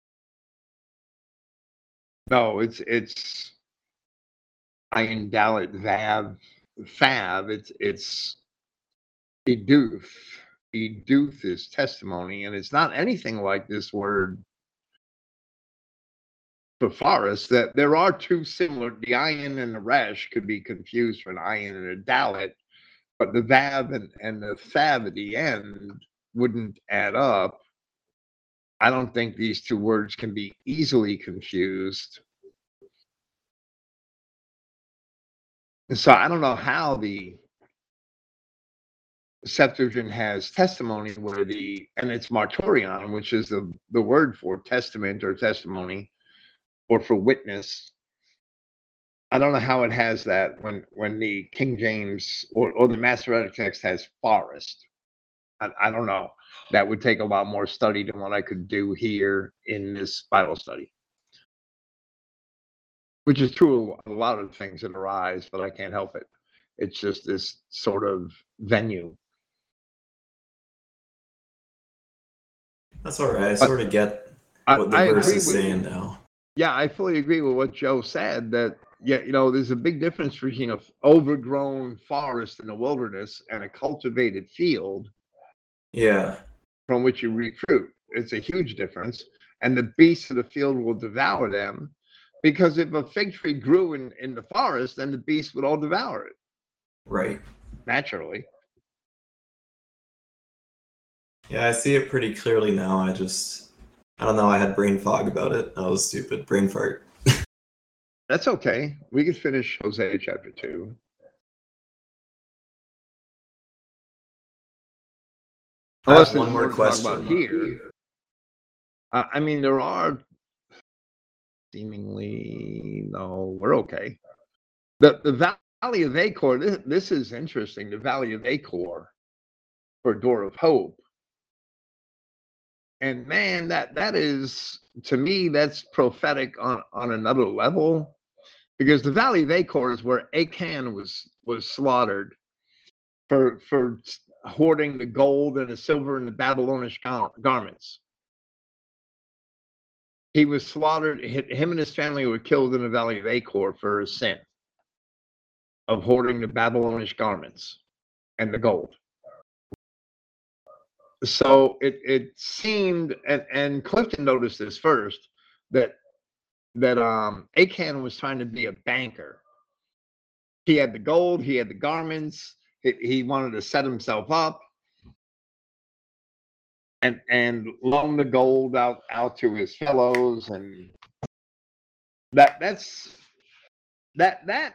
No, it's it's Ayin Dalit Vav Fav. It's it's Eduth. Eduth is testimony, and it's not anything like this word for forest, that there are two similar, the ayin and the resh could be confused for an ayin and a dalet, but the vav and, and the thav at the end wouldn't add up. I don't think these two words can be easily confused. And so I don't know how the Septuagint has testimony where the, and it's martorion, which is the, the word for testament or testimony or for witness. I don't know how it has that when, when the King James or, or the Masoretic text has forest. I, I don't know. That would take a lot more study than what I could do here in this Bible study. Which is true of a lot of things that arise, but I can't help it. It's just this sort of venue. That's all right. I But sort of get I, what the I verse agree is with saying you. now. Yeah, I fully agree with what Joe said, that, yeah, you know, there's a big difference between an overgrown forest in the wilderness and a cultivated field Yeah. from which you reap fruit. It's a huge difference. And the beasts of the field will devour them, because if a fig tree grew in, in the forest, then the beasts would all devour it Right. naturally. Yeah, I see it pretty clearly now. I just, I don't know. I had brain fog about it. I was stupid. Brain fart. That's okay. We can finish Hosea chapter two. I Unless have there's one more more to talk about question. here. Uh, I mean, there are seemingly, no, we're okay. The the Valley of Achor, this, this is interesting. The Valley of Achor for Door of Hope. And man, that that is, to me, that's prophetic on, on another level. Because the Valley of Achor is where Achan was was slaughtered for for hoarding the gold and the silver and the Babylonish gar- garments. He was slaughtered. Him and his family were killed in the Valley of Achor for his sin of hoarding the Babylonish garments and the gold. So it it seemed, and, and Clifton noticed this first, that that um Achan was trying to be a banker. He had the gold, he had the garments, he, he wanted to set himself up and and loan the gold out out to his fellows, and that that's that that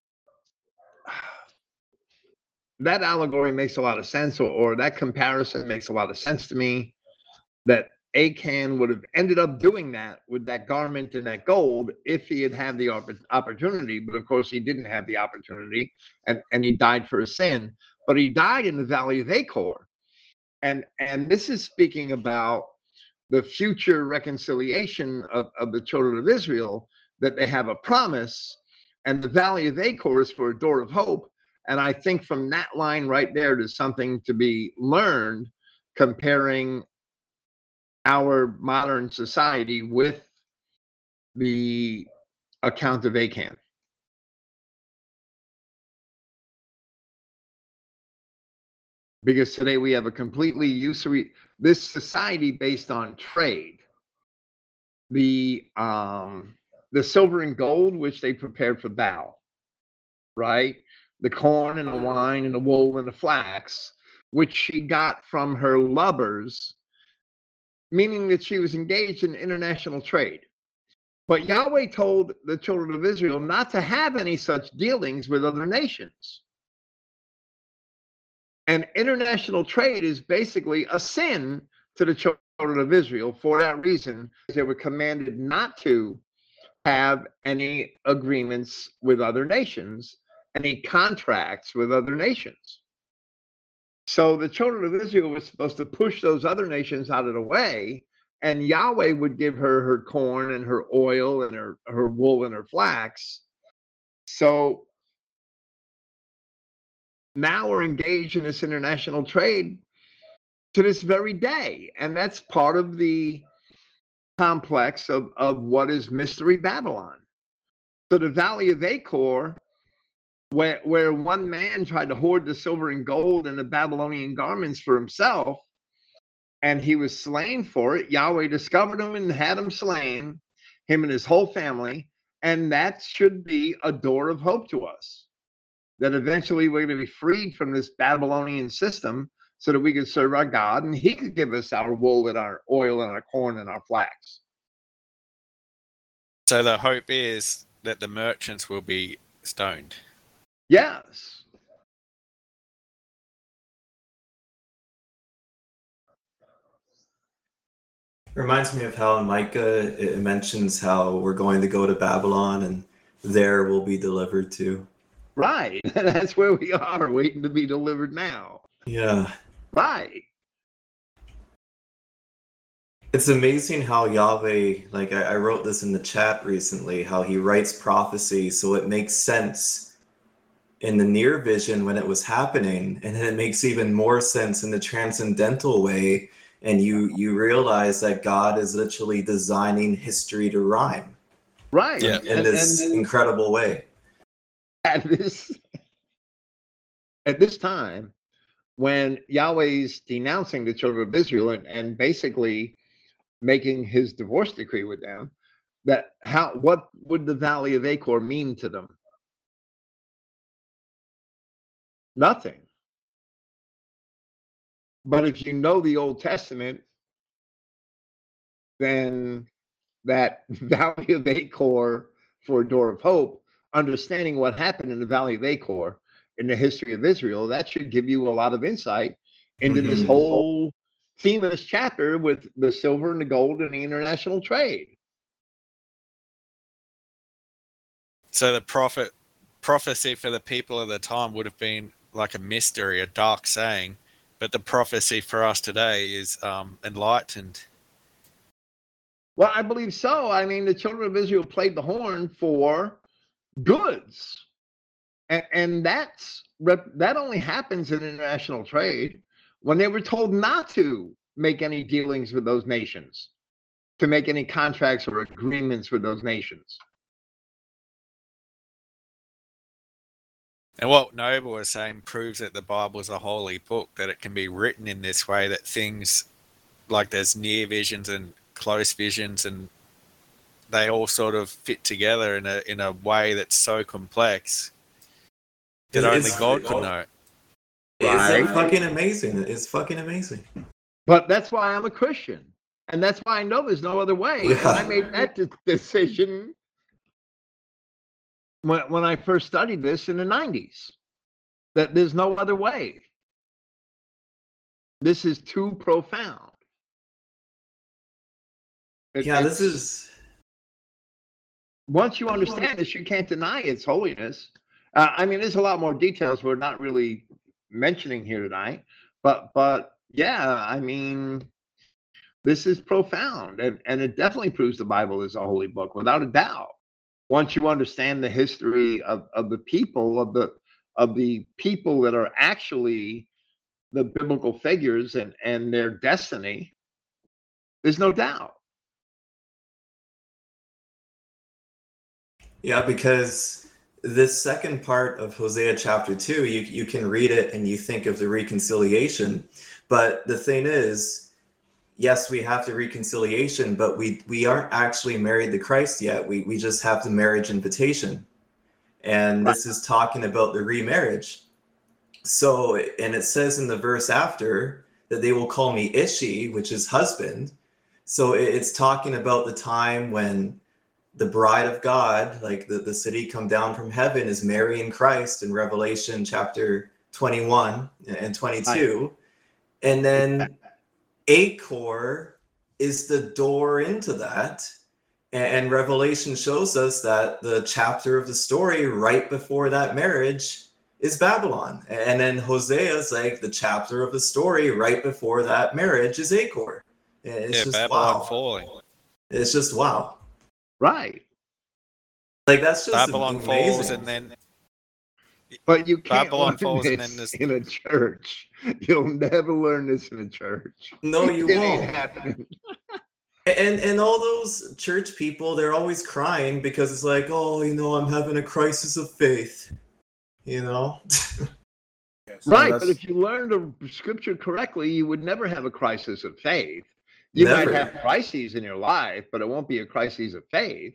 that allegory makes a lot of sense, or, or that comparison makes a lot of sense to me, that Achan would have ended up doing that with that garment and that gold if he had had the opp- opportunity. But of course, he didn't have the opportunity, and, and he died for his sin. But he died in the Valley of Achor. And, and this is speaking about the future reconciliation of, of the children of Israel, that they have a promise, and the Valley of Achor is for a door of hope. And I think from that line right there, there's something to be learned comparing our modern society with the account of Achan. Because today we have a completely usury, this society based on trade. The um the silver and gold which they prepared for Baal, right? The corn and the wine and the wool and the flax, which she got from her lubbers, meaning that she was engaged in international trade. But Yahweh told the children of Israel not to have any such dealings with other nations. And international trade is basically a sin to the children of Israel. For that reason, they were commanded not to have any agreements with other nations, any contracts with other nations. So the children of Israel were supposed to push those other nations out of the way, and Yahweh would give her her corn and her oil and her, her wool and her flax. So now we're engaged in this international trade to this very day. And that's part of the complex of, of what is Mystery Babylon. So the Valley of Achor, where, where one man tried to hoard the silver and gold and the Babylonian garments for himself, and he was slain for it. Yahweh discovered him and had him slain. him and his whole family, and that should be a door of hope to us. That eventually we're going to be freed from this Babylonian system so that we can serve our God, and he could give us our wool and our oil and our corn and our flax. So the hope is that the merchants will be stoned. Yes. Reminds me of how in Micah it mentions how we're going to go to Babylon and there we'll be delivered to. Right. That's where we are, waiting to be delivered now. Yeah. Right. It's amazing how Yahweh, like I, I wrote this in the chat recently, how he writes prophecy so it makes sense in the near vision when it was happening, and then it makes even more sense in the transcendental way, and you you realize that God is literally designing history to rhyme. Right. Yeah. In And- this and- incredible way. at this at this time when Yahweh's denouncing the children of Israel and, and basically making his divorce decree with them, that how what would the valley of Achor mean to them? Nothing. But if you know the Old Testament, then that valley of Achor for a door of hope, understanding what happened in the valley of Achor in the history of Israel, that should give you a lot of insight into this Mhm. whole theme of this chapter with the silver and the gold and the international trade. So the prophet prophecy for the people of the time would have been like a mystery, a dark saying, but the prophecy for us today is um, enlightened. Well, I believe so. I mean, the children of Israel played the horn for goods. And, and that's that only happens in international trade when they were told not to make any dealings with those nations, to make any contracts or agreements with those nations. And what Noble was saying proves that the Bible is a holy book, that it can be written in this way, that things like there's near visions and close visions, and they all sort of fit together in a in a way that's so complex that It's- only it's- God could know. Right. It's fucking amazing. It's fucking amazing. But that's why I'm a Christian. And that's why I know there's no other way. And I Yeah. made that de- decision when, when I first studied this in the nineties, that there's no other way. This is too profound. It- Yeah, this it's- is once you understand this, you can't deny its holiness. Uh, I mean, there's a lot more details we're not really mentioning here tonight, but but yeah, I mean, this is profound, and, and it definitely proves the Bible is a holy book without a doubt. Once you understand the history of, of the people of the of the people that are actually the biblical figures and, and their destiny, there's no doubt. Yeah, because this second part of Hosea chapter two, you, you can read it and you think of the reconciliation. But the thing is, yes, we have the reconciliation, but we, we aren't actually married to Christ yet. We, we just have the marriage invitation. And this is talking about the remarriage. So, and it says in the verse after that they will call me Ishi, which is husband. So it- it's talking about the time when the bride of God, like the, the city come down from heaven, is marrying Christ in Revelation chapter twenty-one and twenty-two. And then Achor is the door into that. And, and Revelation shows us that the chapter of the story right before that marriage is Babylon. And then Hosea is like the chapter of the story right before that marriage is Achor. It's Yeah, just Babylon wow. falling. It's just wow. Right. Like that's just Babylon amazing. falls, and then But you can't Babylon learn falls, and this then there's- in a church. You'll never learn this in a church. No, you It ain't won't. happening. And and all those church people, they're always crying because it's like, oh, you know, I'm having a crisis of faith. You know? Right, that's- but if you learn the scripture correctly, you would never have a crisis of faith. You Never. might have crises in your life, but it won't be a crisis of faith.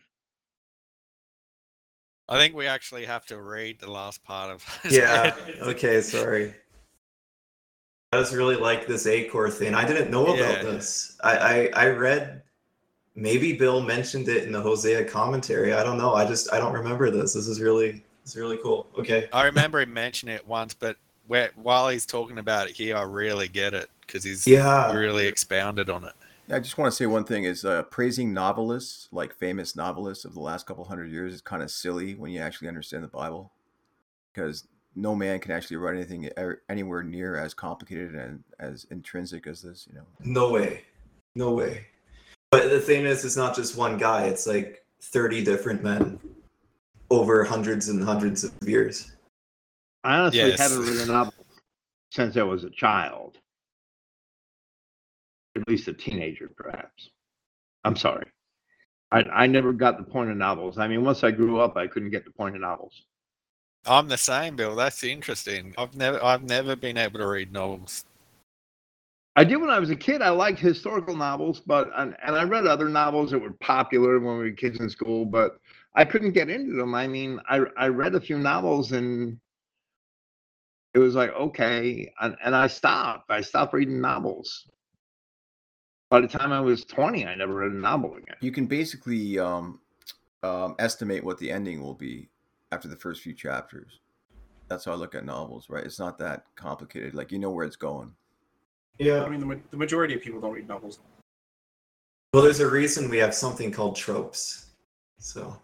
I think we actually have to read the last part of Yeah. Okay. Sorry. I just really like this Acor thing. I didn't know about Yeah. this. I, I I read. Maybe Bill mentioned it in the Hosea commentary. I don't know. I just I don't remember this. This is really this is really cool. Okay. I remember him mentioning it once, but where, while he's talking about it here, I really get it because he's Yeah. really expounded on it. I just want to say one thing is uh, praising novelists, like famous novelists of the last couple hundred years, is kind of silly when you actually understand the Bible, because no man can actually write anything er- anywhere near as complicated and as intrinsic as this. You know, No way. No way. But the thing is, it's not just one guy. It's like thirty different men over hundreds and hundreds of years. I honestly Yes. haven't written a novel since I was a child. At least a teenager, perhaps. I'm sorry. I, I never got the point of novels. I mean, once I grew up, I couldn't get the point of novels. I'm the same, Bill. That's interesting. I've never, I've never been able to read novels. I did when I was a kid. I liked historical novels, but and, and I read other novels that were popular when we were kids in school, but I couldn't get into them. I mean, I I read a few novels and it was like, okay, and, and I stopped. I stopped reading novels. By the time I was twenty, I never read a novel again. you can basically um, um, estimate what the ending will be after the first few chapters. That's how I look at novels, right? It's not that complicated. Like, you know where it's going. Yeah. I mean, the, ma- the majority of people don't read novels. Well, there's a reason we have something called tropes. So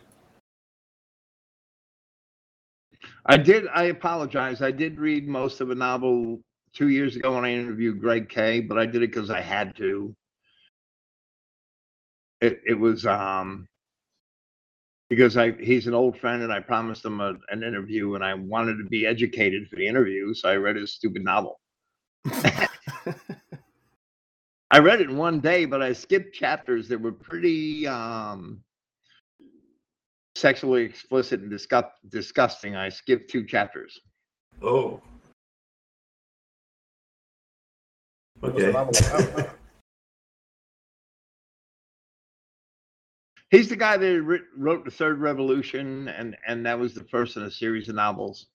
I did. I apologize. I did read most of a novel two years ago when I interviewed Greg Kay, but I did it because I had to. It it was um because I he's an old friend and I promised him a, an interview and I wanted to be educated for the interview, so I read his stupid novel. I read it in one day, but I skipped chapters that were pretty um sexually explicit and disgust, disgusting. I skipped two chapters. oh. What was the novel Okay. about? He's the guy that writ- wrote the Third Revolution, and and that was the first in a series of novels.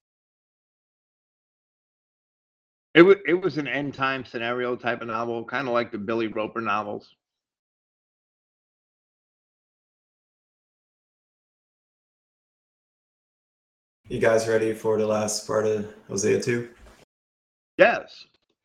It was it was an end time scenario type of novel, kind of like the Billy Roper novels. You guys ready for the last part of Hosea two? Yes.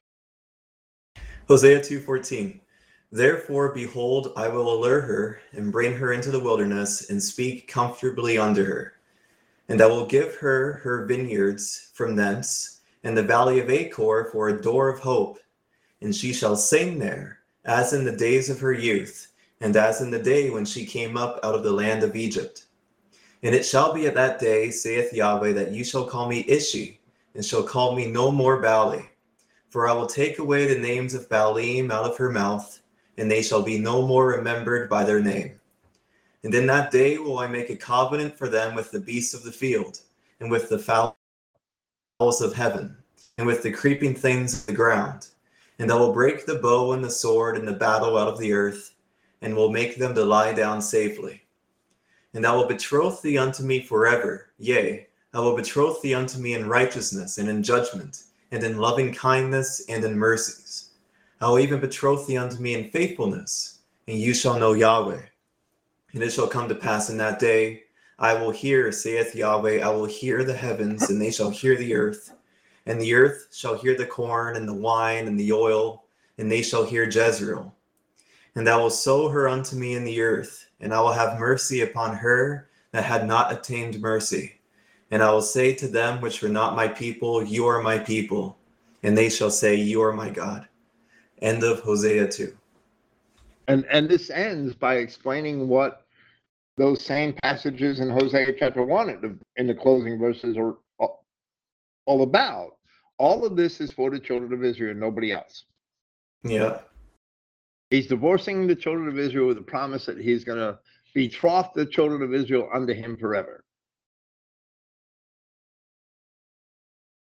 Hosea two fourteen. Therefore, behold, I will allure her and bring her into the wilderness and speak comfortably unto her. And I will give her her vineyards from thence, and the valley of Achor for a door of hope. And she shall sing there, as in the days of her youth, and as in the day when she came up out of the land of Egypt. And it shall be at that day, saith Yahweh, that you shall call me Ishi, and shall call me no more Baali. For I will take away the names of Baalim out of her mouth, and they shall be no more remembered by their name. And in that day will I make a covenant for them with the beasts of the field, and with the fowls of heaven, and with the creeping things of the ground. And I will break the bow and the sword and the battle out of the earth, and will make them to lie down safely. And I will betroth thee unto me forever. Yea, I will betroth thee unto me in righteousness and in judgment, and in loving kindness and in mercies. I will even betroth thee unto me in faithfulness, and you shall know Yahweh. And it shall come to pass in that day, I will hear, saith Yahweh, I will hear the heavens, and they shall hear the earth. And the earth shall hear the corn, and the wine, and the oil, and they shall hear Jezreel. And I will sow her unto me in the earth, and I will have mercy upon her that had not obtained mercy. And I will say to them which were not my people, you are my people. And they shall say, you are my God. End of Hosea two. And and this ends by explaining what those same passages in Hosea chapter one in the, in the closing verses are all, all about. All of this is for the children of Israel, nobody else. Yeah. He's divorcing the children of Israel with a promise that he's going to betroth the children of Israel unto him forever.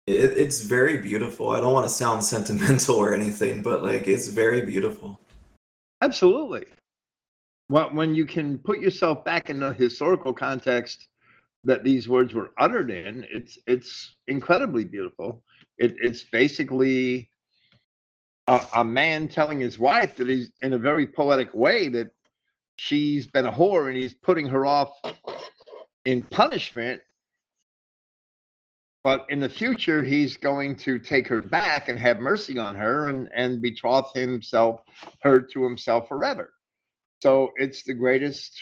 It, it's very beautiful. I don't want to sound sentimental or anything, but like it's very beautiful. Absolutely. Well, when you can put yourself back in the historical context that these words were uttered in, it's it's incredibly beautiful. It, it's basically a, a man telling his wife that he's, in a very poetic way, that she's been a whore and he's putting her off in punishment. But in the future, he's going to take her back and have mercy on her and, and betroth himself, her to himself forever. So it's the greatest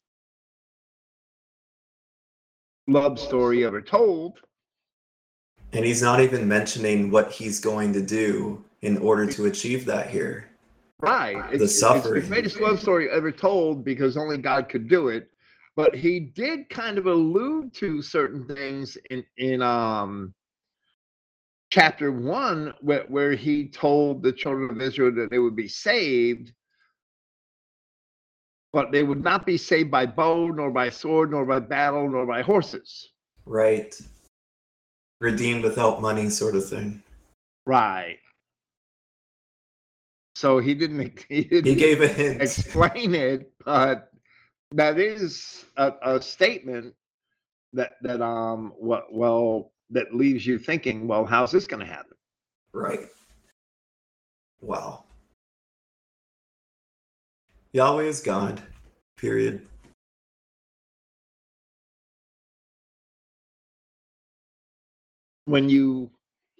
love story ever told. And he's not even mentioning what he's going to do in order to achieve that here. Right. The It's, suffering. it's the greatest love story ever told because only God could do it. But he did kind of allude to certain things in, in um chapter one where, where he told the children of Israel that they would be saved, but they would not be saved by bow, nor by sword, nor by battle, nor by horses. Right. Redeemed without money sort of thing. Right. So he didn't he didn't He gave a hint. explain it, but that is a, a statement that that um what well that leaves you thinking, well, how's this going to happen? Right. Wow. Yahweh is God. Period. When you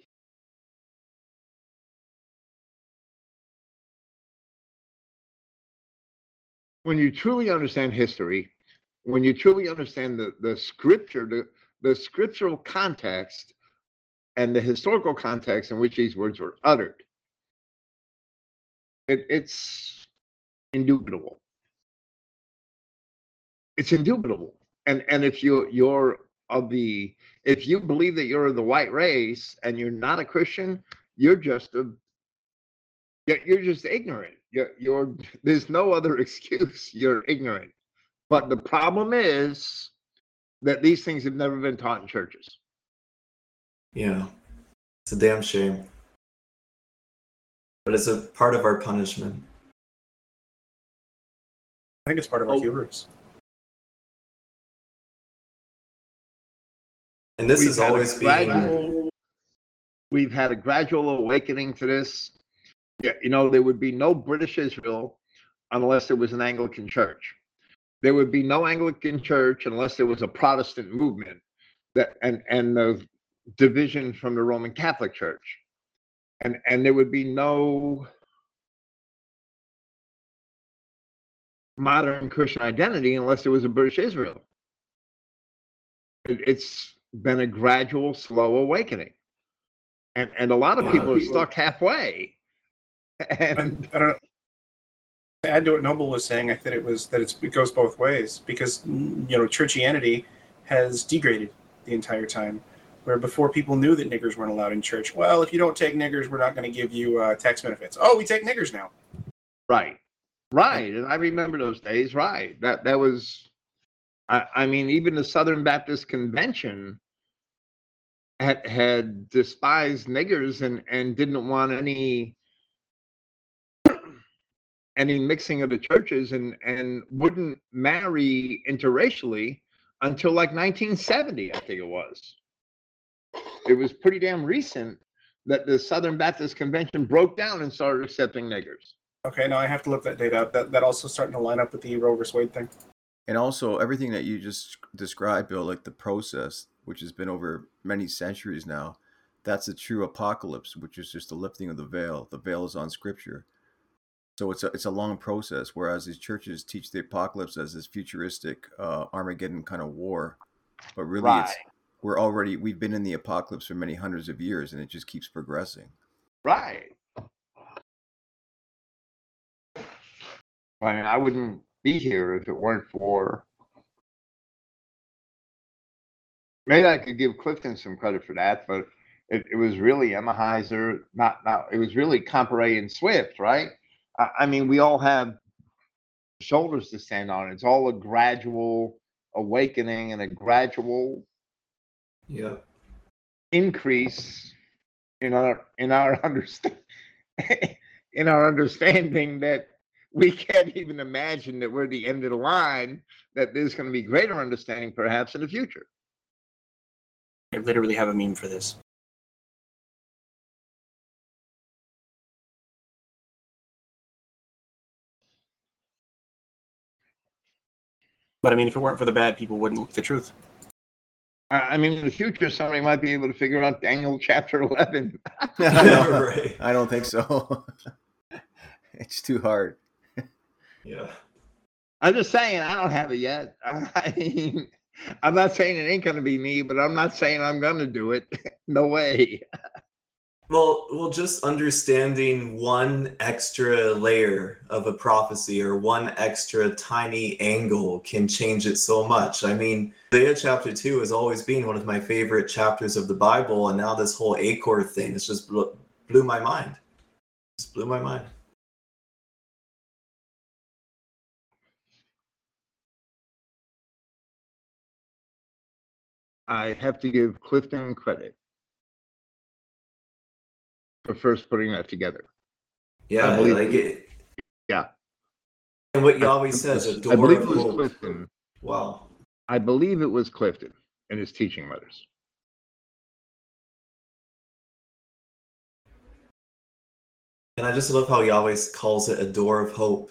when you truly understand history, when you truly understand the, the scripture, the, the scriptural context and the historical context in which these words were uttered, it, it's indubitable. It's indubitable. And and if you you're of the if you believe that you're of the white race and you're not a Christian, you're just a you're you're just ignorant. You're, you're there's no other excuse. You're ignorant. But the problem is that these things have never been taught in churches. Yeah. It's a damn shame. But it's a part of our punishment. I think it's part of our Oh. hubris. And this We've is had a always being gradual, we've had a gradual awakening to this. Yeah, you know, there would be no British Israel unless there was an Anglican church. There would be no Anglican church unless there was a Protestant movement that and and the division from the Roman Catholic Church. And and there would be no modern Christian identity unless there was a British Israel. It, it's been a gradual, slow awakening. And and a lot of people are stuck halfway. And I don't know. To add to what Noble was saying, I think it was that it's, it goes both ways because you know churchianity has degraded the entire time. Where before people knew that niggers weren't allowed in church. Well, if you don't take niggers, we're not going to give you uh, tax benefits. Oh, we take niggers now. right, right, and I remember those days. Right, that that was. I, I mean, even the Southern Baptist Convention had had despised niggers and and didn't want any any mixing of the churches and and wouldn't marry interracially until like nineteen seventy, I think it was. It was pretty damn recent that the Southern Baptist Convention broke down and started accepting niggers. Okay, now I have to look that data up. That that also starting to line up with the Roe versus Wade thing. And also everything that you just described, Bill, like the process, which has been over many centuries now, that's a true apocalypse, which is just the lifting of the veil. The veil is on Scripture. So it's a, it's a long process, whereas these churches teach the apocalypse as this futuristic uh, Armageddon kind of war. But really, Right. it's we're already, we've been in the apocalypse for many hundreds of years, and it just keeps progressing. Right. I mean, I wouldn't be here if it weren't for. Maybe I could give Clifton some credit for that, but it, it was really Emma Heiser, not not. It was really Comparet and Swift, right? I, I mean, we all have shoulders to stand on. It's all a gradual awakening and a gradual Yeah. increase in our in our understand in our understanding that we can't even imagine that we're at the end of the line, that there's going to be greater understanding perhaps in the future. I literally have a meme for this. But I mean, if it weren't for the bad, people wouldn't look at the truth. I I mean, in the future, somebody might be able to figure out Daniel chapter eleven. No, Right. I don't think so. It's too hard. Yeah. I'm just saying, I don't have it yet. I mean, I'm not saying it ain't going to be me, but I'm not saying I'm going to do it. No way. Well, well, just understanding one extra layer of a prophecy or one extra tiny angle can change it so much. I mean, Isaiah chapter two has always been one of my favorite chapters of the Bible, and now this whole Achor thing has just blew, blew my mind. Just blew my mind. I have to give Clifton credit for first putting that together. Yeah, I believe like it. Yeah. And what Yahweh says, a I door believe of it was hope. Clifton. Wow. I believe it was Clifton in his teaching letters. And I just love how Yahweh calls it a door of hope.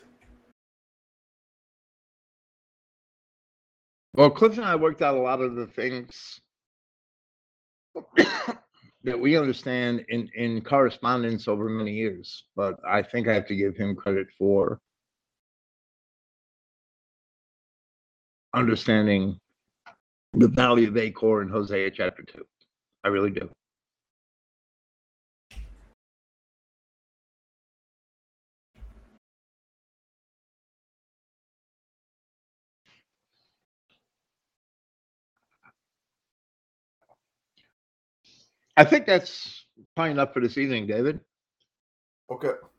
Well, Clifton and I worked out a lot of the things that we understand in, in correspondence over many years, but I think I have to give him credit for understanding the value of Achor in Hosea chapter two. I really do. I think that's probably enough for this evening, David. Okay.